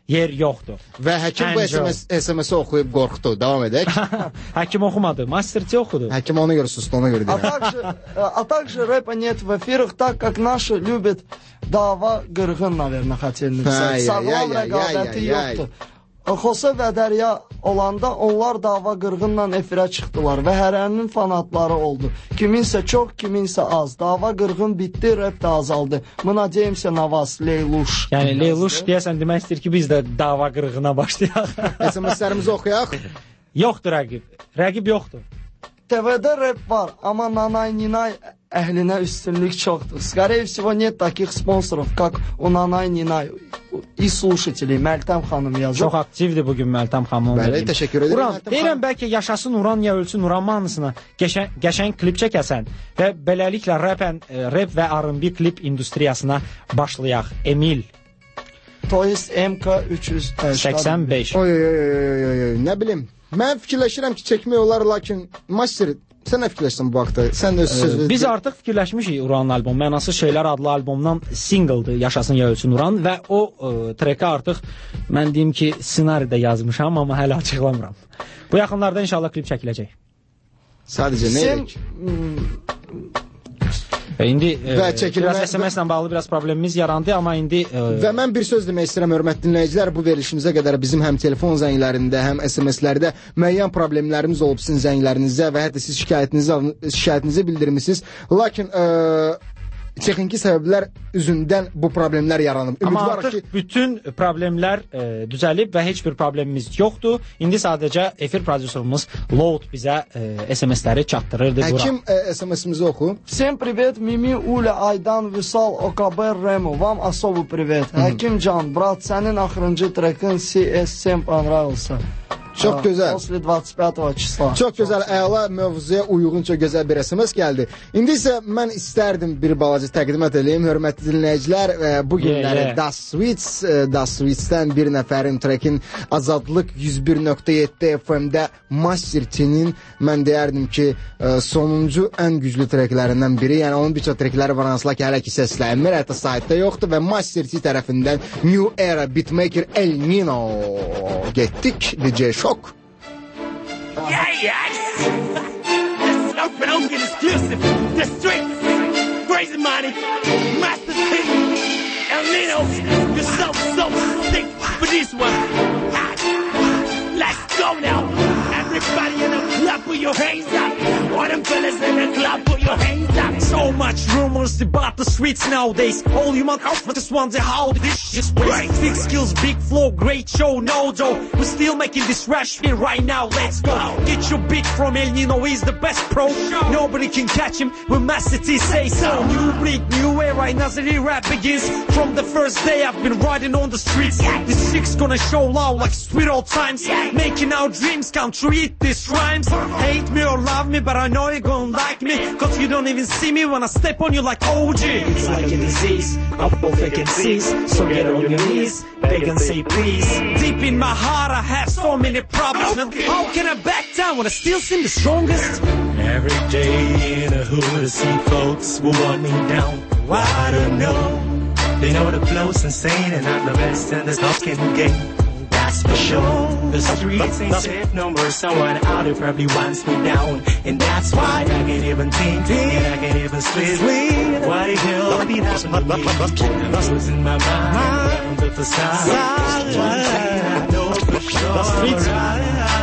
yer yoxdur. Və həkim bu SMS-i oxuyub qorxdu. Davam edək. Həkim oxumadı, Masterti oxudu. Həkim ona görə sustu, ona görə deyirəm. А также рэпа нет в эфирах, так как наши любят dava qırğın, наверное, хотели написать. Sağlam rəqabəti yoxdur. Xose və Dərya olanda onlar dava qırğınla efirə çıxdılar və hərənin fanatları oldu. Kiminsə çox, kiminsə az. Dava qırğın bitdi, rap da azaldı. Buna deyimsə Navas, Leyluş. Yəni Leyluş deyəsən demək istəyir ki, biz də dava qırğına başlayaq. SMS-lərimizi oxuyaq. Yoxdur rəqib. Rəqib yoxdur. TV-də rap var, amma Nanay-Ninay əhlinə üstünlük çoxdur. Скорее всего, нет таких спонсоров, как у Nanay-Ninay и слушателей. Məltəm xanım yazır. Çox aktivdir bugün Məltəm xanım. Bəli, təşəkkür edirəm. Uran, deyirəm bəlkə yaşasın Uran ya ölsün Uran mahnısına qəşəng klip çəkəsən və beləliklə rap və R&B klip industriyasına başlayaq. Emil. To есть MK385. Oy, nə bilim. Mən fikirləşirəm ki, çəkmək olar, lakin Master, sən nə fikirləşsən bu haqda? Sən də öz söz Biz artıq fikirləşmişik Uranın albom, Mənasız Şeylər adlı albomdan single'dır Yaşasın ya ölsün Uran və o treki artıq mən deyim ki, ssenaridə yazmışam, amma hələ açıqlamıram. Bu yaxınlarda inşallah klip çəkiləcək. Sadəcə nə edək? İndi biraz SMS-lə bağlı biraz problemimiz yarandı, amma indi... Və mən bir söz demək istəyirəm, hörmətli dinləyicilər, bu verilişimizə qədər bizim həm telefon zənglərində, həm SMS-lərdə müəyyən problemlərimiz olub sizin zənglərinizə və hətta siz şikayətinizi bildirmişsiniz. Lakin texniki səbəblər üzündən bu problemlər yaranıb. Amma artıq bütün problemlər düzəlib və heç bir problemimiz yoxdur. İndi sadəcə efir prodüserimiz Load bizə SMS-ləri çatdırırdı. Həkim SMS-imizi oxu. Всем привет, Mimi, Uля, Aydan, Vüsal, OKB, Remo. Вам особый привет. Həkim Can, brat, sənin axırıncı trekin CS понравился. Çox gözəl. После 25 числа. Çox gözəl, əla mövzuya uyğun çox gözəl bir SMS gəldi. İndi isə mən istərdim bir balaca təqdimat edeyim, hörmətli dinləyicilər. Bu günləri Das Sweets-dən bir nəfərin trekin Azadlıq 101.7 FM-də Master T-nin mən deyərdim ki, sonuncu ən güclü treklərindən biri. Yəni onun bir çox trekləri var hansılar ki, hələ ki səslənmir, hətta saytda yoxdur və Master T tərəfindən New Era Beatmaker El Nino getdik. DJ Shock. Yes! This open exclusive. The streets. Crazy money. Master T. El Nino. You're so sick for this one. Let's go now. Everybody in the club, put your hands up. All them fellas in the club, put your hands up. So much rumors about the streets nowadays. All you motherfuckers wonder how this shit's great. Big skills, big flow, great show, no Joe. We're still making this rash here right now. Let's go. Get your beat from El Nino, he's the best pro. Nobody can catch him when Master T say so. New breed, new era, Nazari rap begins. From the first day I've been riding on the streets. This chick's gonna show loud like sweet old times. Making our dreams come true, eat these rhymes. Hate me or love me, but I know you're gonna like me. Cause you don't even see me when I step on you like OG. It's like a disease, couple vacancies. So get on your knees, beg and say please. Deep in my heart I have so many problems. How can I back down when I still seem the strongest? Every day in the hood I see folks will want me down. Why I don't know. They know the flow's insane and I'm the best in this fucking game. That's for sure. The streets ain't safe no more. Someone out there probably wants me down, and that's why I can't even think, and I can't even sleep. Why the hell be happening to me? That's what's in my mind. Under the side, I know for sure.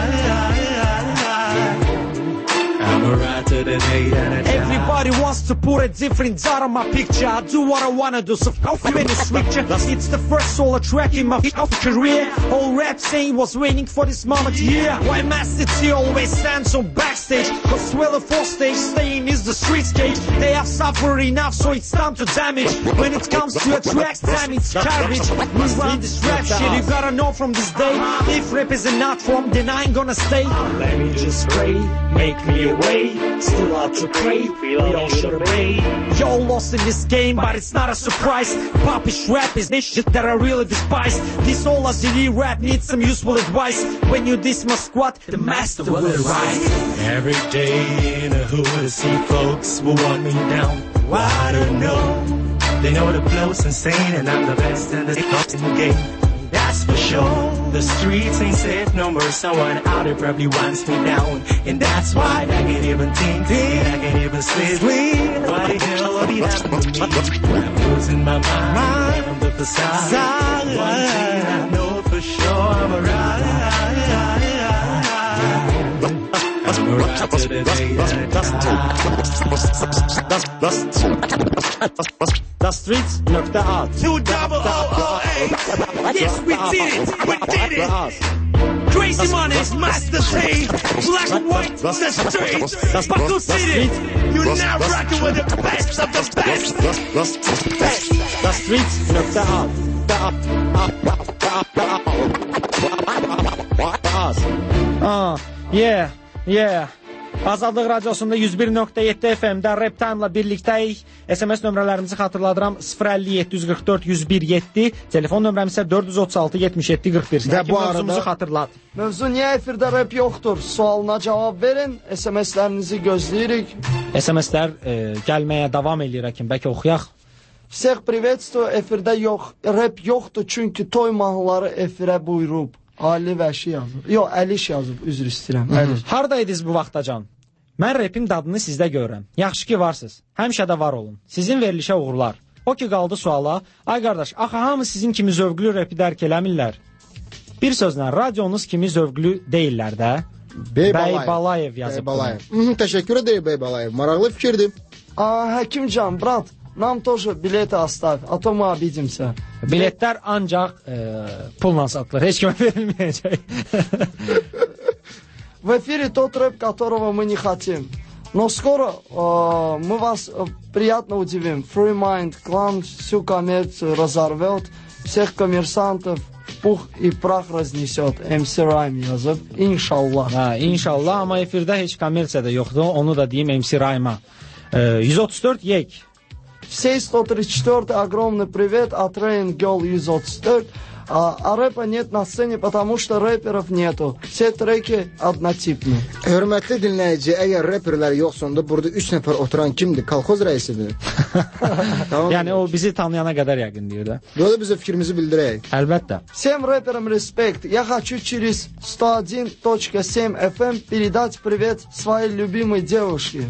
I'm a ride to the day and I die. Everybody wants to put a different dot on my picture. I do what I wanna do, so how many switcher? It's the first solo track in my career. Whole rap scene was waiting for this moment, yeah. Why Master T always stands on backstage? Cause well, the fourth stage staying is the street stage. They have suffered enough, so it's time to damage. When it comes to a track, time it's garbage. We run this rap shit, you gotta know from this day. If rap is an art form, then I ain't gonna stay. Let me just pray, make me a way. Still out to pray, we all should obey. You're lost in this game, but it's not a surprise. Popish rap is this shit that I really despise. This all Azili rap needs some useful advice. When you diss my squad, the master will arise. Every day in the hood I see folks will want me down. Why I don't know. They know the flow's insane and I'm the best in this fucking game. that's for sure. The streets ain't safe no more, someone out there probably wants me down. And that's why I can't even think, I can't even sleep. Why the hell would it happen to me? I'm losing my mind from the facade. One thing I know for sure, I'm a ride. The streets.art. 2008. Yes, we did it. We did it. Crazy Money's Master T. Black and white, the streets. Buckle City. You're now rocking with the best of the best. The streets.art. Yeah. Azadlıq Radiosunda 101.7 FM-də Rap Time-la birlikdəyik. SMS nömrələrimizi xatırladıram. 057-404-101-7. Telefon nömrəmiz isə 436-77-41. Və bu mövzumuzu xatırlat. Mövzu niyə efirdə rap yoxdur? Sualına cavab verin. SMS-lərinizi gözləyirik. SMS-lər gəlməyə davam edir, Həkim. Bəlkə oxuyaq. Всех приветствую. Efirdə rap yoxdur, çünki toy mahnıları efirə buyurub. Ali Vəşi yazıb. Yox, Əliş yazıb, üzr istəyirəm. Haradaydınız bu vaxtacan? Mən rapin dadını sizdə görürəm. Yaxşı ki varsınız. Həmişə də var olun. Sizin verilişə uğurlar. O ki qaldı suala. Ay qardaş, axı hamı sizin kimi zövqlü rapi dərk eləmirlər. Bir sözlə, radyonuz kimi zövqlü deyirlər də. Bəy Balayev yazıb. Təşəkkür edirəm Bəy Balayev. Maraqlı fikirdir. Həkimcan, brat. Nam тоже bileti оставь, а то мы обидимся. Biletlər ancaq pulla satılır, heç kimə verilməyəcək. В эфире тот рэп, которого мы не хотим. Но скоро мы вас приятно удивим. Free Mind клан всю коммерцию разорвет, всех коммерсантов в пух и прах разнесет. MC Rhyme yazıb, inşallah. İnşallah, amma efirdə heç kommersiya da yoxdur, onu da deyim MC Rhyme'a. 134 yek. Всей 134 огромный привет от Rain Girl 134. А рэпа нет на сцене, потому что рэперов нету. Все треки однотипны. Hörmətli dinləyici, əgər рэperlər yoxsunda burada 3 nəfər oturan kimdir? Kolxoz rəisidir. Tamam. Yəni o bizi tanıyana qədər yəqin deyir də. Böyle bizə fikrimizi bildirək. Əlbəttə. Всем рэперам респект. Я хочу через 101.7 FM передать привет своей любимой девушке.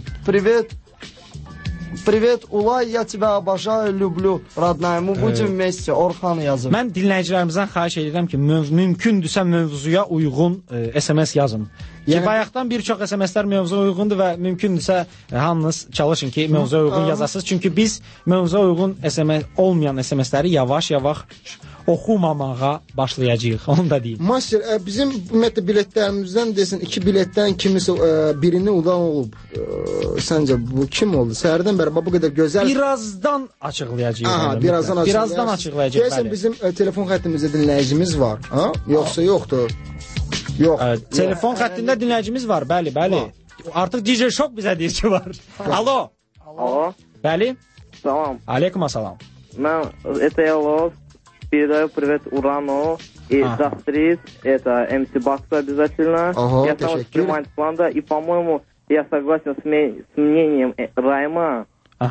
Привет, Улay, я тебя обожаю, люблю, родная. Мы будем вместе. Orxan yazıb. Mən dinləyicilərimizdən xahiş edirəm ki, mümkündürsə mövzuya uyğun SMS yazın. Ki bayaqdan bir çox SMS-lər mövzuya uyğundur və mümkündürsə hamınız çalışın ki, mövzuya uyğun yazasınız. Çünki biz mövzuya uyğun olmayan SMS-ləri yavaş-yavaş oxumamağa başlayacağıq, onu da deyim. Master, bizim ümumiyyətlə biletlərimizdən desin, 2 biletdən kimisə birini udan olub. Səncə bu kim oldu? Səhərdən bəri bu qədər gözəl... Birazdan açıqlayacağıq. Birazdan açıqlayacağıq. Deyəsən bizim telefon xəttimizdə dinləyicimiz var, yoxsa yoxdur? Yox. Telefon xəttində dinləyicimiz var, bəli. Artıq DJ Shock bizə deyir ki var. Alo. Bəli. Salam. Aleykum assalam. Mən ETLOS. Передаю привет Урану и Застрис, это MC Бакса обязательно. Я сам из Free Mind клана, и, по-моему, я согласен с мнением Райма.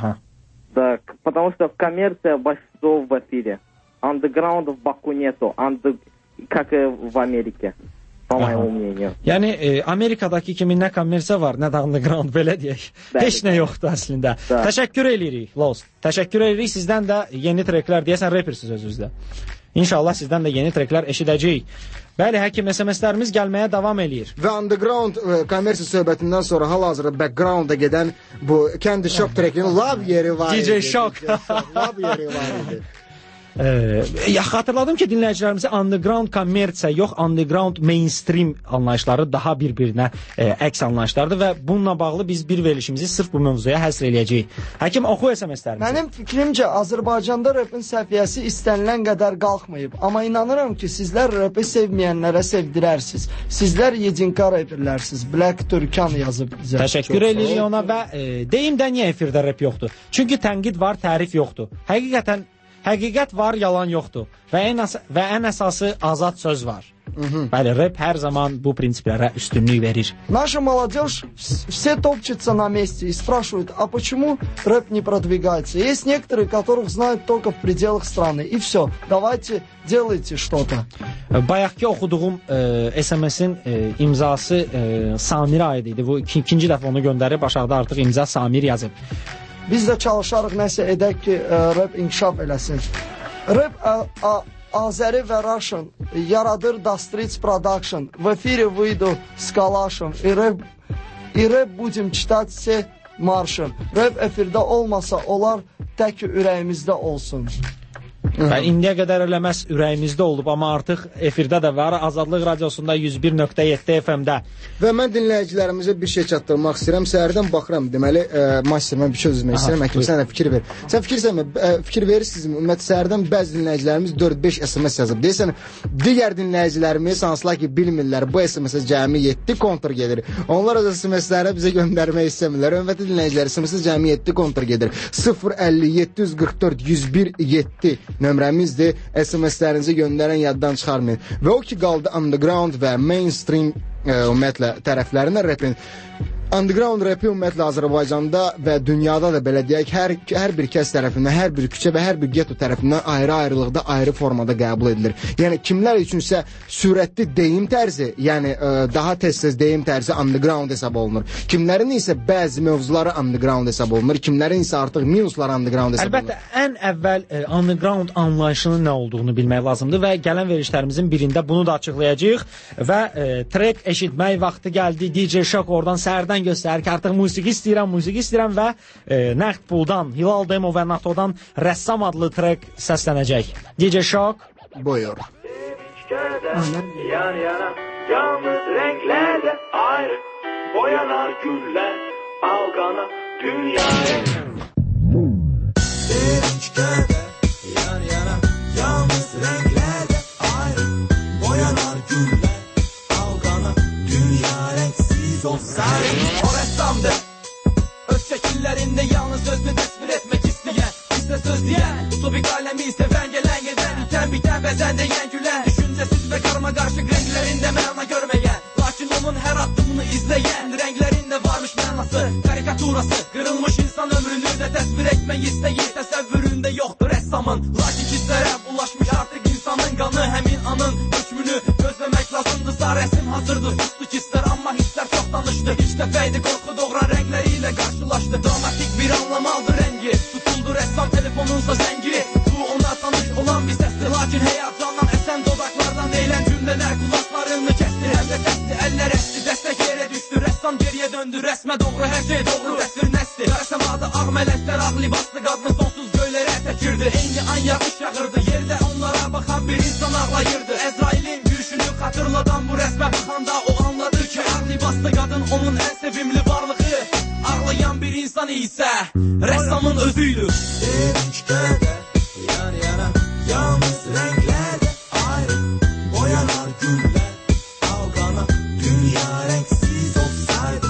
Да, потому что коммерция большинство в эфире. Андеграунда в Баку нету, как и в Америке. По моему мнению. Yəni Amerikadakı kimi nə kommersiya var, nə də underground, belə deyək. Heç nə yoxdur əslində. Təşəkkür edirik, Lost. Təşəkkür edirik. Sizdən də yeni treklər, deyəsən rappersiniz özünüzdə. İnşallah sizdən də yeni treklər eşidəcəyik. Bəli, Həkim, SMS-lərimiz gəlməyə davam eləyir. Və underground kommersiya söhbətindən sonra hal-hazırda backgroundda gedən bu Candy Shop trekinin love yeri var idi. DJ Shock. Love yeri var idi. Xatırladım ki, dinləyicilərimizə underground kommersiya yox, underground mainstream anlayışları daha bir-birinə əks anlayışlardır və bununla bağlı biz bir verilişimizi sırf bu mövzuya həsr eləyəcəyik. Həkim, oxu SMS-lərimizi. Mənim fikrimcə, Azərbaycanda rapin səviyyəsi istənilən qədər qalxmayıb. Amma inanıram ki, sizlər rapi sevməyənlərə sevdirərsiniz. Sizlər yedinka rapirlərsiniz. Black Türkan yazıb bizə. Təşəkkür edirik ona və deyim də niyə efirdə rap yoxdur? Çünki tənqid var, tərif yoxdur. Həqiqət var, yalan yoxdur. Və ən əsası azad söz var. Bəli, rap hər zaman bu prinsiplərə üstünlük verir. Наша молодежь все топчется на месте и спрашивают, а почему рэп не продвигается? Есть некоторые, которых знают только в пределах страны. И все, давайте делайте что-то. Bayaqki oxuduğum SMS-in imzası Samirə aid idi. Bu ikinci dəfə onu göndərib, aşağıda artıq imza Samir yazıb. Biz də çalışarıq nəsə edək ki, rap inkişaf eləsin. Rap Azeri və Russian yaradır Da Streets Production. В эфире выйду с калашем. И рэп будем читать все marşın. Rap efirdə olmasa, onlar tək ürəyimizdə olsun. Və indiyə qədər eləməz ürəyimizdə olub, amma artıq efirdə də var. Azadlıq Radiosunda 101.7 FM-də. Və mən dinləyicilərimizə bir şey çatdırmaq istəyirəm. Səhərdən baxıram, deməli, master, mən bir şey özümə istəyirəm. Əkim, sən də fikir ver. Sən fikir verirsinizmi? Ümumiyyətlə, səhərdən bəzi dinləyicilərimiz 4-5 SMS yazıb. Deyəsən, digər dinləyicilərimiz hansılar ki, bilmirlər, bu SMS-ə cəmi 7 kontur gedir. Onlar öz SMS-ləri bizə göndərmək istəmirlər. Ümumiyyətlə, dinləyicilər SMS-ə cəmi 7 kontur gedir. 050 744 101 7 nömrəmizdir. SMS-lərinizi göndərən yaddan çıxarmayın. Və o ki qaldı underground və mainstream ümumiyyətlə tərəflərinə rapin. Underground rapi ümumiyyətlə Azərbaycanda və dünyada da belə deyək, hər bir kəs tərəfindən, hər bir küçə və hər bir ghetto tərəfindən ayrı-ayrılıqda, ayrı formada qəbul edilir. Yəni kimlər üçünsə sürətli deyim tərzi, yəni daha tez-tez deyim tərzi underground hesab olunur. Kimlərin isə bəzi mövzuları underground hesab olunur, kimlərin isə artıq minusları underground hesab olunur. Əlbəttə, ən əvvəl underground anlayışının nə olduğunu bilmək lazımdır və gələn verilişlərimizin birində bunu da açıqlayacağıq və track eşitmək vaxtı gəldi. DJ Shock oradan səhərdən göstərir ki, artıq musiqi istəyirəm və nəqd puldan, Hilal Demo və NATO-dan Rəssam adlı track səslənəcək. DJ Shock, buyur. Yan yana, yalnız renklerde ayrı, boyanar güller, algana dünyaya. Sevinçlerde, yan yana, yalnız renklerde ayrı, boyanar güller, algana dünya renksiz olsaydı. O ressamdı, öz şekillerinde yalnız özünü tasvir etmek isteyen, bizde söz diyen, utopik alemi seven, gelen giden, iten biten bezen deyen gülen, düşüncesiz ve karma karışık renklerinde mana görmeyen, lakin onun her adımını izleyen, renklerinde varmış manası, karikaturası, kırılmış insan ömrünü de tasvir etmeyi isteyi, tesevvüründe yoktur ressamın, lakin çizlere bulaşmış artık insanın kanı, hemin anın hükmünü gözlemek lazımdısa resim hazırdı, üstü çizler ama hisler çok tanıştı, hiç tefeydi korku doğuran renkleriyle karşılaştı, dramatik bir anlam aldı rengi, tutuldu ressam telefonunsa zengi, bu ona tanış olan bir sesti, lakin heyecandan esen dodaklardan eğlen cümleler kulaklarını kesti, hem de testi eller esti, destek yere düştü, ressam geriye döndü, resme doğru her şey doğru, resmi nesli, karsemada ağ melekler, ağ libaslı kadın sonsuz göylere tekirdi, eyni an yağış yağırdı, yerde onlara bakan bir insan ağlayırdı, Ezrail'in gülüşünü hatırladan bu resme bakanda o anladı ki ağ libaslı kadın onun en sevimli varlığı, ağlayan bir insan ise ressamın özüydü. Sevinçlerde yan yana, yalnız renklerde ayrı, boyanar güller, algana dünya renksiz olsaydı.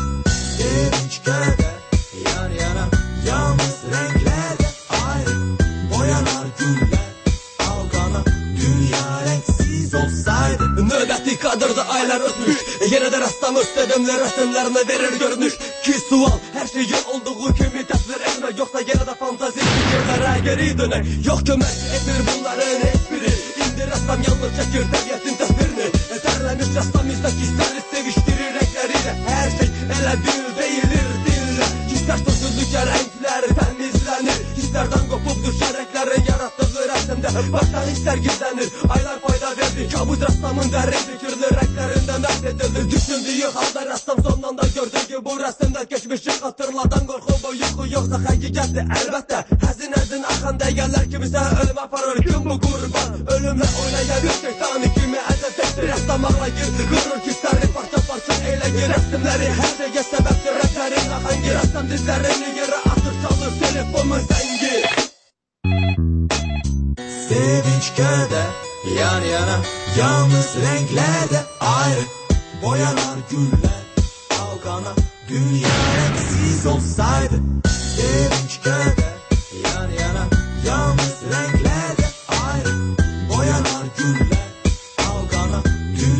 Sevinçlerde yan yana, yalnız renklerde ayrı, boyanar güller, algana dünya renksiz olsaydı. Nöbeti kadırda aylar ötmüş, yine de rastlamış dedemler resimlerine verir görünüş. Ki sual her şeyin olduğu kimi tasvir etmek, yoksa yine de fantazi fikirlere geri döner. Yok kömek etmir bunların hiçbiri, İndir ressam yalnız çekir tabiatın tasvirini. Terlemiş ressam istek hisleri seviştirir renkleriyle, her şey ele bir değilir dille. Hisler sözlükçe renkler temizlenir, hislerden kopup düşen renklerin yarattığı resimde baştan hisler gizlenir. Aylar fayda verdi, kabus ressamın derin fikirli renklerinde mehvedildi. Düşündüğü halde ressam sonunda gördü ki bu resimde geçmişi hatırladan korku bu yuku yoksa hakikatli elbette. Hazinedin akan değerler ki bize ölüm aparır, kim bu kurban? Ölümle oynayan bir şeytanı kimi elde tektir, ressam ağlayır, kırır küsleri parça parça eylegir resimleri. Her şeye sebeptir raplerin ahengi, ressam dizlerini yere atır çalır telefonun zengi. Sevinç köyde yan yana, yalnız renklerde ayrı, boyanar güller, algana dünya renksiz olsaydı. Sevinç köyde yan yana, yalnız renklerde ayrı, boyanar güller, algana dünya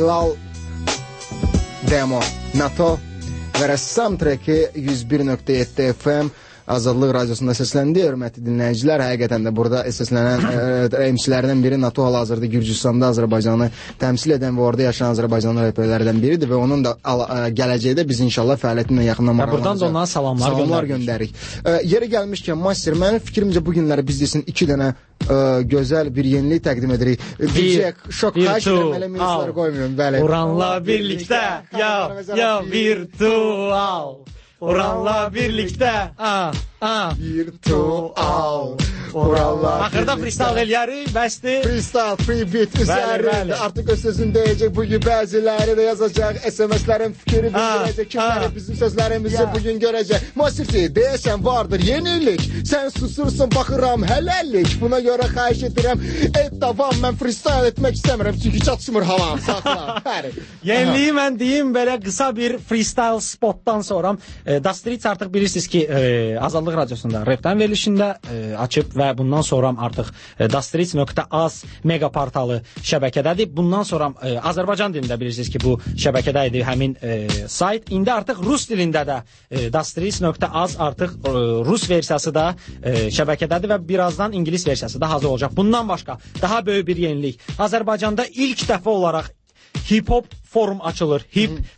Hilal Demo NATO və rəssam treki 101.7 FM Azadlıq Radiosunda səsləndi. Hörmətli dinləyicilər, həqiqətən də burada səslənən MC-lərdən biri NATO hal-hazırda Gürcüstanda Azərbaycanı təmsil edən və orada yaşayan Azərbaycanlı rəpərlərdən biridir və onun da gələcəkdə biz inşallah fəaliyyətinlə yaxından maraqlanacaq. Buradan da onlara salamlar göndərik. Yeri gəlmişkən, Master, mənim fikrimcə bu günləri biz desin 2 dənə gözəl bir yenilik təqdim edirik. DJ Şok xahiş eləməli minisləri qoymuyorum. Uranla birlikdə, ya virtual. Uranla birlikdə, virtual. Urallar. Axırda freestyle eləyərik, bəsdir. Freestyle, free beat üzərində. Artıq öz sözünü deyəcək, bugün bəziləri də yazacaq. SMS-lərin fikri bildirəcək. Kimləri bizim sözlərimizi bugün görəcək. Masifçi, deyəsən vardır yenilik. Sən susursun, baxıram hələllik. Buna görə xahiş edirəm. Davam, mən freestyle etmək istəmirəm. Çünki çatışmır havam, saxla. Yeniliyi mən deyim, belə qısa bir freestyle spotdan sonra. Dastritz artıq bilirsiniz ki, Azadlıq Radiosunda repdən verilişində açıb və bundan sonra artıq dastritz.az mega portalı şəbəkədədir. Bundan sonra Azərbaycan dilində bilirsiniz ki, bu şəbəkədə idi həmin sayt. İndi artıq rus dilində də dastritz.az artıq rus versiyası da şəbəkədədir və birazdan ingilis versiyası da hazır olacaq. Bundan başqa daha böyük bir yenilik. Azərbaycanda ilk dəfə olaraq hip-hop forum açılır.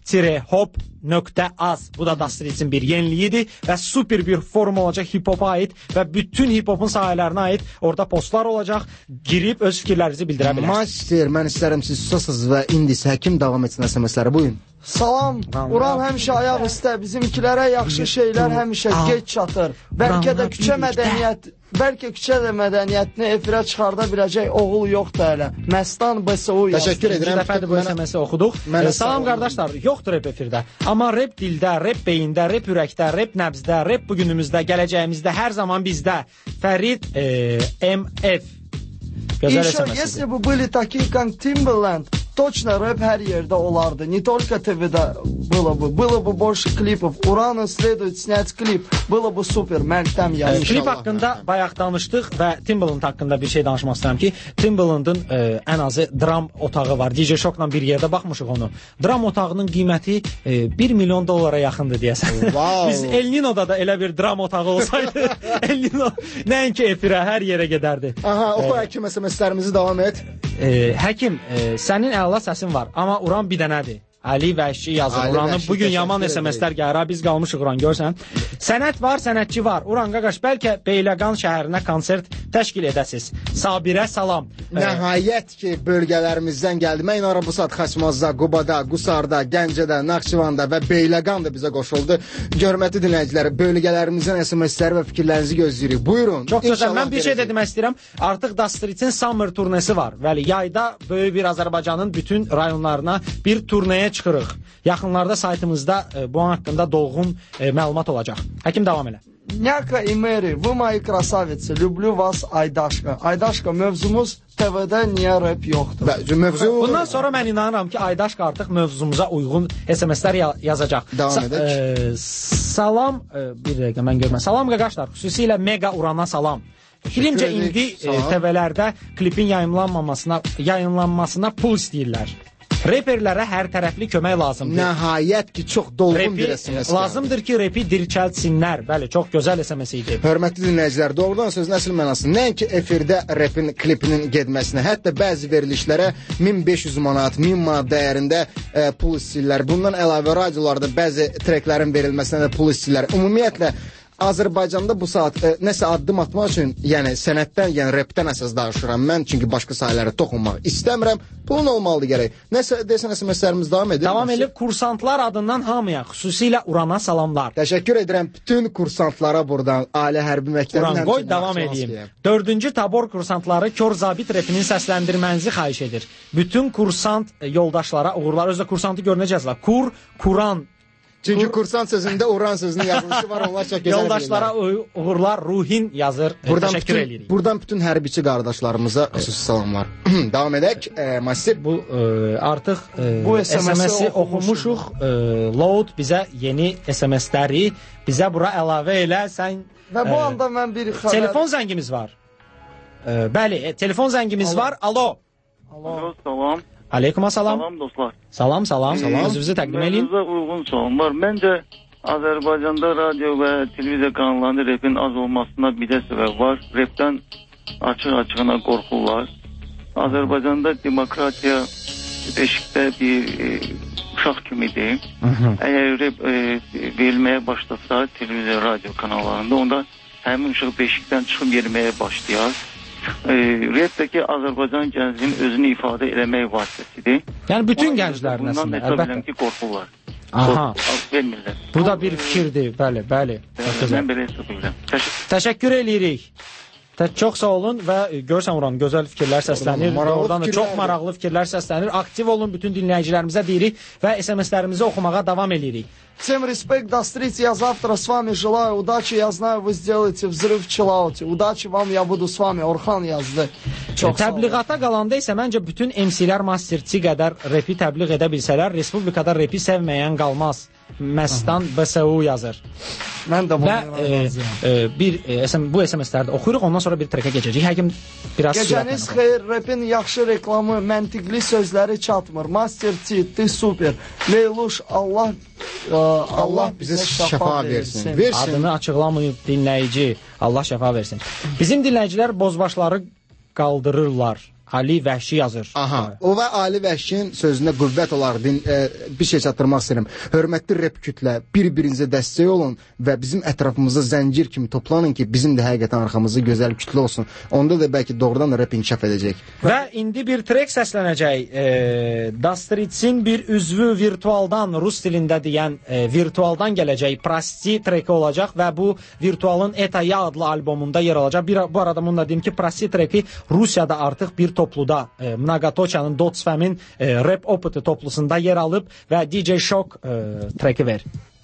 hip-hop.az. Bu da Dastritz'in bir yeniliğidir və super bir forum olacaq hip-hop'a aid və bütün hip-hop'un sahələrinə aid orada postlar olacaq. Girib öz fikirlərinizi bildirə bilərsiniz. Master, mən istərəm siz susasınız və indi isə həkim davam etsin SMS-ləri. Buyurun. Salam, Uran həmişə ayaq üstə, bizimkilərə yaxşı şeylər həmişə geç çatır. Bəlkə də küçə mədəniyyətini efirə çıxarda biləcək oğul yoxdur hələ. Məstan BSU yazdı. Təşəkkür edirəm. İkinci dəfədir bu SMS-i oxuduq. Salam qardaşlar, yoxdur rep efirdə. Amma rep dildə, rep beyində, rep ürəkdə, rep nəbzdə, rep bugünümüzdə, gələcəyimizdə, hər zaman bizdə. Fərid MF. Gözəl SMS-idir. Если бы были такие, как Timbaland, точно рэп hər yerdə olardı. Не только ТВ'də было бы больше клипов. Урану следует снять клип. Было бы super. Məktəm yazır. Klip haqqında bayaq danışdıq və Timbaland haqqında bir şey danışmaq istəyirəm ki, Timbalandın ən azı dram otağı var. DJ Şokla bir yerdə baxmışıq onu. Dram otağının qiyməti $1 milyon yaxındır deyəsən. Wow. Biz El Nino'da da elə bir dram otağı olsaydı, El Nino nəinki efirə hər yerə gedərdi. Aha, oxu həkim SMS-lərimizi davam et. Həkim, sənin əla səsin var, amma Uran bir dənədir. Ali Vəhşi yazır. Uranın bugün yaman SMS-lər gəlir. Biz qalmışıq Uran, görsən. Sənət var, sənətçi var. Uran qaqaş, bəlkə Beyləqan şəhərinə konsert təşkil edəsiz. Sabirə salam. Nəhayət ki, bölgələrimizdən gəldi. Mən inanıram bu saat Xaçmazda, Qubada, Qusarda, Gəncədə, Naxçıvanda və Beyləqan da bizə qoşuldu. Hörmətli dinləyicilər, bölgələrimizdən SMS-ləri və fikirlərinizi gözləyirik. Buyurun. Çox gözəl. Mən bir şey də demək istəyirəm. Artıq Dastritz'in Summer turnesi var. Bəli, yayda böyük bir Azərbaycanın bütün rayonlarına bir turneye çıxırıq. Yaxınlarda saytımızda bu haqqında dolğun məlumat olacaq. Həkim davam elə. Nyaka и Мэри, вы мои красавицы, люблю вас, Aydaşka. Aydaşka, mövzumuz TV'də niyə rap yoxdur? Bundan sonra mən inanıram ki, Aydaşka artıq mövzumuza uyğun SMS-lər yazacaq. Davam edək. Salam, bir dəqiqə mən görməm. Salam qaqaşlar, xüsusilə Mega Urana salam. Filmcə indi TV-lərdə klipin yayınlanmasına pul istəyirlər. Reperlərə hər tərəfli kömək lazımdır. Nəhayət ki, çox dolğun bir SMS. Lazımdır ki, repi dirçəltsinlər. Bəli, çox gözəl SMS idi. Hörmətli dinləyicilər, doğrudan sözün əsl mənası nəinki efirdə repin klipinin getməsinə, hətta bəzi verilişlərə 1500 manat, 1000 manat dəyərində pul istəyirlər. Bundan əlavə radiolarda bəzi treklərin verilməsinə də pul istəyirlər. Ümumiyyətlə Azərbaycanda bu saat nəsə addım atmaq üçün, yəni sənətdən, yəni repdən əsas danışıram mən, çünki başqa sahələrə toxunmaq istəmirəm. Pulun olmalıdır gərək. Nəsə desən SMS-lərimiz davam edir. Davam edib kursantlar adından hamıya, xüsusilə Urana salamlar. Təşəkkür edirəm bütün kursantlara buradan, Ali Hərbi Məktəbindən. Uran, qoy davam edeyim. 4-cü tabor kursantları Kör Zabit repinin səsləndirmənizi xahiş edir. Bütün kursant yoldaşlara uğurlar. Özdə kursantı görünəcəzlər. Kuran. Çünki kursant sözündə Uran sözünün yazılışı var, onlar çox gözəl. Yoldaşlara uğurlar, Ruhin yazır. Təşəkkür edirik. Buradan bütün hərbiçi qardaşlarımıza xüsusi salamlar. Davam edək. Masif. Bu artıq bu SMS-i oxumuşuq. Load bizə yeni SMS-ləri bizə bura əlavə elə. Sən və bu anda mən bir xəbər. Telefon zəngimiz var. Bəli, telefon zəngimiz var. Alo. Alo, salam. Aleyküm salam. Salam dostlar. Salam. Özünüzü təqdim edin. Mövzuza uyğun suallar. Məncə Azərbaycanda radio və televiziya kanallarında rapin az olmasına bir də səbəb var. Rapdən açıq-açığına qorxurlar. Azərbaycanda demokratiya beşikdə bir uşaq kimidir. Əgər rap verilməyə başlasa televiziya, radio kanallarında, onda həmin uşaq beşikdən çıxıb yeriməyə başlayar. Rapdəki Azərbaycan gəncliyinin özünü ifadə eləmək vasitəsidir. Yəni bütün gənclərin əslində. Bundan hesab edirəm ki, qorxurlar. Aha. Vermirlər. Bu da bir fikirdir, bəli. Mən belə hesab edirəm. Təşəkkür edirik. Çox sağ olun və görsən Uran, gözəl fikirlər səslənir. Oradan da çox maraqlı fikirlər səslənir. Aktiv olun, bütün dinləyicilərimizə deyirik və SMS-lərimizi oxumağa davam edirik. Всем респект, до встречи, я завтра с вами желаю удачи, я знаю, вы сделаете взрыв в чиллауте. Удачи вам, я буду с вами, Orxan yazdı. Təbliğata qalanda isə məncə bütün MC-lər Master-C qədər repi təbliğ edə bilsələr, Respublikada repi sevməyən qalmaz. Məstan BSU yazır. Mən də bunu bu SMS-lərdə oxuyuruq, ondan sonra bir trekə keçəcək. Həkim biraz Gecəniz xeyir, rapin yaxşı reklamı, məntiqli sözləri çatmır. Master-C, ты super. Leyluş, Allah bizə şəfa versin. Adını açıqlamayıb dinləyici, Allah şəfa versin. Bizim dinləyicilər bozbaşları qaldırırlar. Ali Vəhşi yazır. Aha, o və Ali Vəhşinin sözündə qüvvət olaraq bir şey çatdırmaq istəyirəm. Hörmətli rap kütlə, bir-birinizə dəstək olun və bizim ətrafımızda zəncir kimi toplanın ki, bizim də həqiqətən arxamızda gözəl kütlə olsun. Onda da bəlkə doğrudan da rap inkişaf edəcək. Və indi bir trek səslənəcək. Dastritsin bir üzvü virtualdan, rus dilində deyən virtualdan gələcək Prosti treki olacaq və bu virtualın Eta Ya adlı albomunda yer alacaq. Bu arada bunu da deyim ki, Prosti treki Rusiyada artıq bir topluda Mnogotoçyanın Dotsfem'in rap opıtı toplusunda yer alıb və DJ Shock treki ver.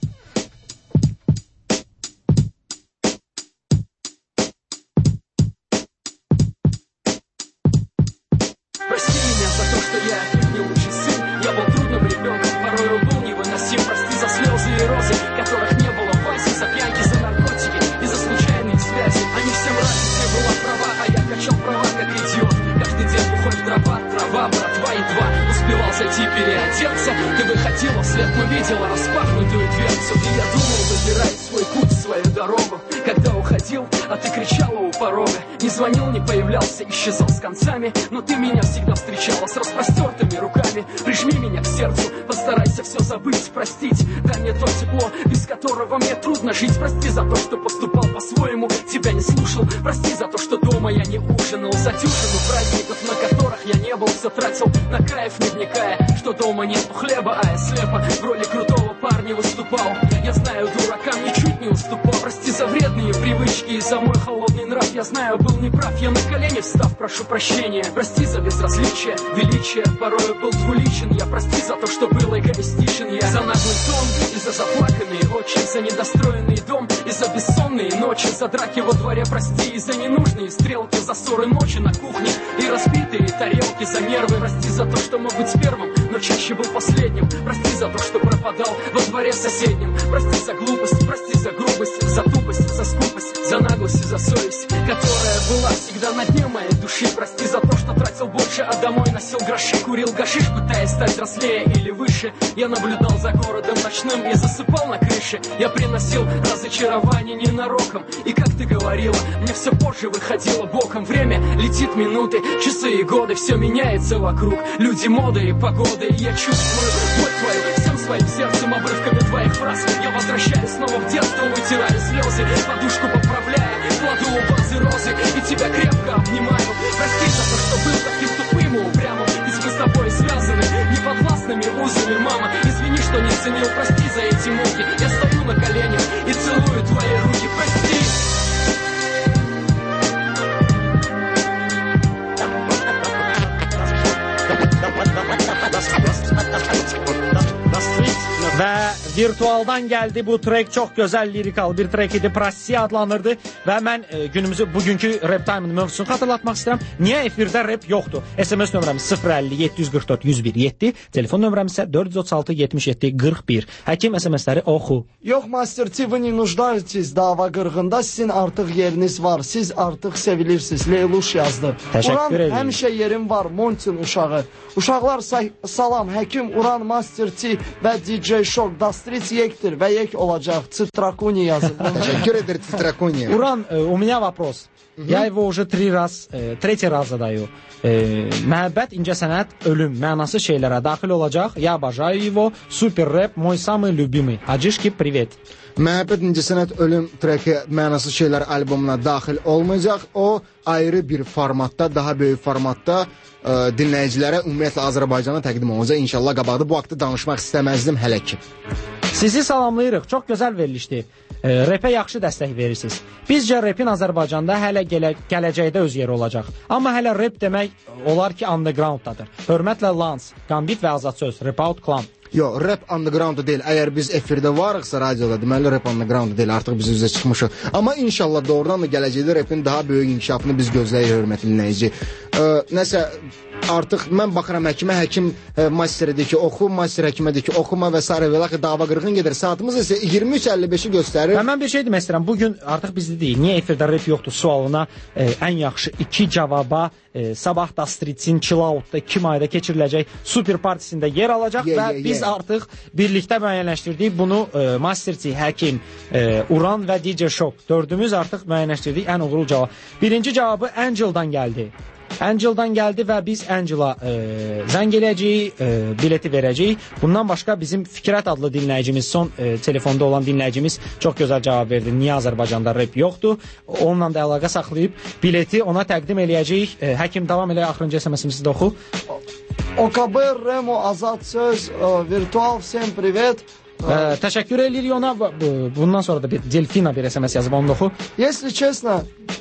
Прости меня за то, что я не лучший сын. Я был трудным ребенком, порой был невыносим. Прости за слезы и розы, которых не было в вазе, за пьянки, за наркотики и за случайные связи. Они всем разом, ты была права, а я качал права, как идиот. Каждый день бухой трава, братва, едва успевал зайти переодеться. Ты выходила вслед, но видела распахнутую дверцу. И я думал, выбирай свой путь, свою дорогу. Когда уходил, а ты кричала у порога. Не звонил, не появлялся, исчезал с концами. Но ты меня всегда встречала с распростертыми руками. Прижми меня к сердцу, постарайся все забыть, простить. Дай мне то тепло, без которого мне трудно жить. Прости за то, что поступал по-своему, тебя не слушал. Прости за то, что дома я не ужинал. За дюжину праздников, на которых я не был, все тратил на кайф, не вникая, что дома нету хлеба, а я слепо в роли крутого парня выступал. Я знаю, дуракам ничуть не уступал. Прости за вредные привычки и за мой холодный нрав. Я знаю, был неправ, я на колени встав, прошу прощения. Прости за безразличие, величие, порой был двуличен. Я прости за то, что был эгоистичен. Я за наглый тон и за заплаканные очи, за недостроенный дом и за бессонные ночи, за драки во дворе, прости, и за ненужные стрелки, за ссоры ночи на кухне и разбитые тарелки, за нервы. Прости за то, что мог быть первым, но чаще был последним. Прости за то, что пропадал во дворе соседнем. Прости за глупость, прости за грубость, за тупость, за скупость, за наглость и за совесть, которая была всегда на дне моей души. Прости за то, что тратил больше, а домой носил гроши. Курил гашиш, пытаясь стать взрослее или выше. Я наблюдал за городом ночным и засыпал на крыше. Я приносил разочарование ненароком. И как ты говорила, мне все позже выходило боком. Время летит, минуты, часы и годы. Все меняется вокруг, люди, моды и погоды. И я чувствую боль твою всем своим сердцем, обрывками твоих фраз. Я возвращаюсь снова в детство, вытираю слезы, подушку поправляя, кладу у вазы розы и тебя крепко обнимаю. Прости за то, что был таким тупым и упрямым. Ведь мы с тобой связаны неподвластными узами, мама. Извини, что не ценил, прости за эти муки. Я стою на коленях и целую твои руки, прости. Və Virtualdan gəldi bu trek, çox gözəl lirikal bir trek idi, Prasiya adlanırdı və mən bugünkü Rap Time-ın mövzusunu xatırlatmaq istəyirəm. Niyə efirdə rap yoxdur? SMS nömrəmiz 050 744 101 telefon nömrəmiz isə 436 77 41. Həkim SMS-ləri oxu. Yox, Master T, вы не нуждаетесь dava qırğında, sizin artıq yeriniz var, siz artıq sevilirsiniz. Leyluş yazdı. Təşəkkür edirəm. Həmişə yerim var, Montin uşağı. Uşaqlar salam, Həkim, Uran, Master T və DJ Shock, Dastrit yekdir və yek olacaq. Цитrakuni yazıb. Təşəkkür edir Цитrakuni. Уран, у меня вопрос. Я его уже третий раз задаю. Məhəbbət, incəsənət, ölüm mənası şeylərə daxil olacaq. Я обожаю его. Super rap, mой самый любимый. Acışki, привет. Məhəbbət, incəsənət, ölüm treki mənası şeylər albomuna daxil olmayacaq. O ayrı bir formatda, daha böyük formatda dinləyicilərə, ümumiyyətlə Azərbaycana təqdim olacaq. İnşallah qabaqda bu haqda danışmaq istəməzdim hələ ki. Sizi salamlayırıq. Çox gözəl verilişdir. Rapə yaxşı dəstək verirsiniz. Bizcə rapin Azərbaycanda hələ gələcəkdə öz yeri olacaq. Amma hələ rap demək olar ki undergrounddadır. Hörmətlə Lans, Gambit və Azad Söz, Rap Out Clan. Yox, rap underground deyil. Əgər biz efirdə varıqsa radioda, deməli rap underground deyil. Artıq biz üzə çıxmışıq. Amma inşallah doğrudan da gələcəkdə rapin daha böyük inkişafını biz gözləyirik, hörmətli dinləyici. Nəsə artıq mən baxıram həkimə, həkim masterdir ki, oxu, master həkimədir ki, oxuma və s. və lakin dava qırğın gedir. Saatımız isə 23:55-i göstərir. Mən bir şey demək istəyirəm. Bugün artıq bizdə deyil. Niyə efirdə rap yoxdur sualına ən yaxşı 2 cavaba sabah Dastrit'in Chill Out'da 2 mayda keçiriləcək Super Partisində yer alacaq və biz artıq birlikdə müəyyənləşdirdik bunu. Master T, Həkim, Uran və DJ Shock dördümüz artıq müəyyənləşdirdik ən uğurlu cavab. Birinci cavabı Angel'dan gəldi. Angel'dan gəldi və biz Angel'a zəng eləyəcəyik, bileti verəcəyik. Bundan başqa bizim Fikrət adlı dinləyicimiz, son telefonda olan dinləyicimiz çox gözəl cavab verdi. Niyə Azərbaycanda rap yoxdur? Onunla da əlaqə saxlayıb bileti ona təqdim eləyəcəyik. Həkim, davam elə, axırıncı SMS-imizi də oxu. OKB, Remo, Azad Söz, Virtual, всем привет. Təşəkkür edirik ona. Bundan sonra da bir Delfina bir SMS yazıb, onu da oxu. Если честно,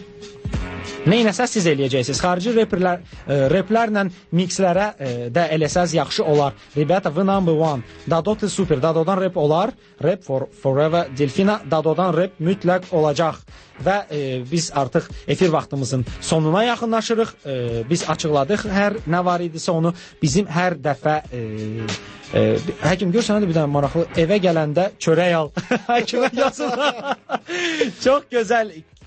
Neynəsəz siz eləyəcəksiniz. Xarici raplərlə mixlərə də eləsəz yaxşı olar. Rебята, вы number one. Dado ты super. Dadodan rap olar. Rap for forever. Delfina, Dadodan rap mütləq olacaq. Və biz artıq efir vaxtımızın sonuna yaxınlaşırıq. Biz açıqladıq hər nə var idisə onu. Bizim hər dəfə Həkim, gör sənə də bir dənə maraqlı. Evə gələndə çörək al. Həkimə yazılar. Çox gözəl.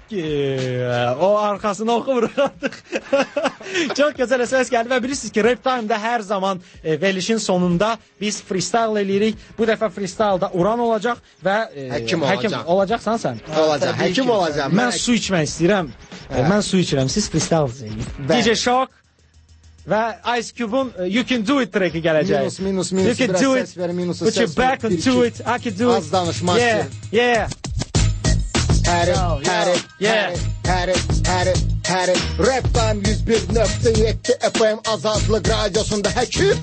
O arkasını oxumur artıq. Çox gözəl SMS gəldi və bilirsiniz ki, Rap Time-da hər zaman verilişin sonunda biz freestyle eləyirik. Bu dəfə freestyle-da Uran olacaq və Həkim olacaqsan sən. Olacaq, Həkim olacaq. Mən su içmək istəyirəm. Mən su içirəm, siz freestyle eləyin. DJ Shock və Ice Cube'un You Can Do It treki gələcək. Minus, You can do it. Put your back into it. I can do it. Az danış, master. Yeah. Had it. Rap Time 101.7 FM Azadlıq Radiosunda Həkim.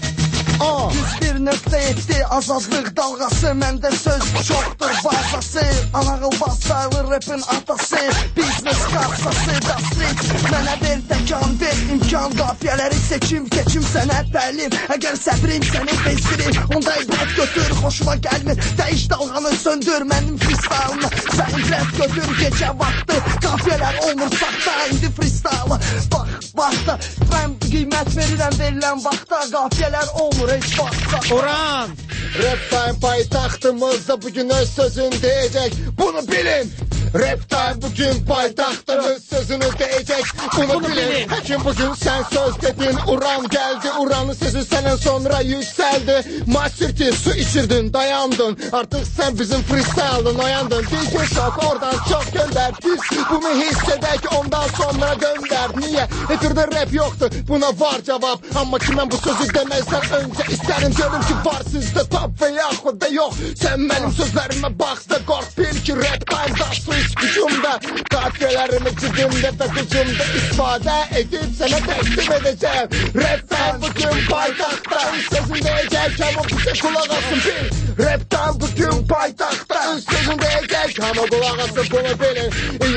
101.7 Azadlıq dalğası, məndə söz çoxdur bazası. Anağıl basaylı rapin atası, biznes qarsası, Dastrit. Mənə ver təkan, ver imkan, qafiyələri seçim, keçim sənə təlim. Əgər səbrim səni bezdirir, onda ibrət götür, xoşuma gəlmir. Dəyiş dalğanı söndür, mənim freestyle-ımı. Sən ibrət götür, gecə vaxtı, qafiyələr olmur saxta, indi freestyle. Vaxtda, mən qiymət verirəm verilən vaxtda, qafiyələr olmur. Uran! Rap Time paytaxtımızda bugün öz sözünü deyəcək. Bunu bilin! Rap Time bugün paytaxtın öz sözünü deyəcək. Bunu bilin! Həkim, bugün sən söz dedin, Uran gəldi. Uranın sözü səndən sonra yüksəldi. Master su içirdin, dayandın. Artıq sən bizim freestyle'ın oyandın. DJ Shock oradan çox göndər. Biz bunu hiss edək, ondan sonra göndər. Niyə? Efirdə rap yoxdur, buna var cavab. Amma ki mən bu sözü deməzdən öncə istərim görüm ki var sizdə tab və yaxud da yox. Sən mənim sözlərimə baxsa qorx, bil ki Rap Time'da su iç gücümdə. Qafiyələrimi cibimdə və gücümdə istifadə edib sənə təqdim edəcəm. Rap Time bugün paytaxtda öz sözün deyəcək, amma bizə qulaq asın bil. Rap Time bugün paytaxtda öz sözün deyəcək, amma qulaq asın bunu bilin.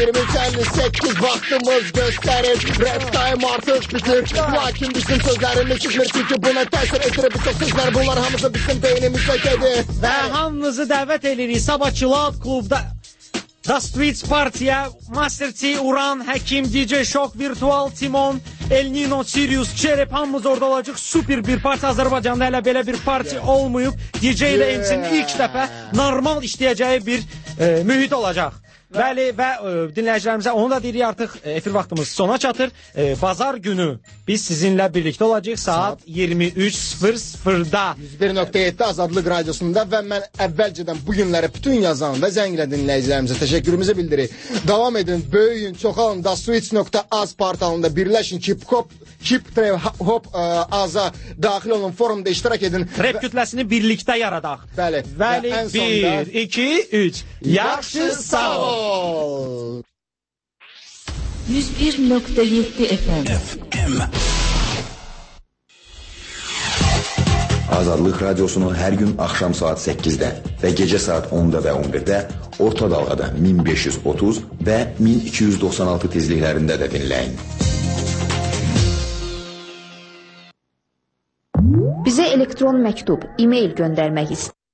23:58 vaxtımız göstərir. Rap time artıq bitir. Lakin bizim sözlərimiz çıxmır, çünki buna təsir etir bütün sözlər. Bunlar hamısı bizim beynimizdə gedir. Və hamınızı dəvət edirik Sabah Club klubda The Streets Partiya, Master T, Uran, Həkim, DJ Shock, Virtual, Timon, El Nino, Sirius, Çerep hamımız orada olacaq. Super bir parti. Azərbaycanda hələ belə bir parti olmayıb. DJ ilə MC'nin ilk dəfə normal işləyəcəyi bir mühit olacaq. Bəli və dinləyicilərimizə onu da deyirik, artıq efir vaxtımız sona çatır. Bazar günü biz sizinlə birlikdə olacağıq saat 23:00-da 101.7 Azadlıq Radiosunda və mən əvvəlcədən bu günləri bütün yazan və zəngilə dinləyicilərimizə təşəkkürümüzü bildiririk. Davam edin, böyüyün, çoxalın, daswitch.az portalında birləşin, hip-hop aza daxil olun, forumda iştirak edin. Rap kütləsini birlikdə yaradaq. Bəli. Bəli, 1, 2, 3. Yaxşı, sağ ol. 101.7 FM. Azadlıq Radiosunu hər gün axşam saat 8-də və gecə saat 10-da və 11-də orta dalğada 1530 və 1296 tezliklərində də dinləyin. Bizə elektron məktub, e-mail göndərmək istəyir.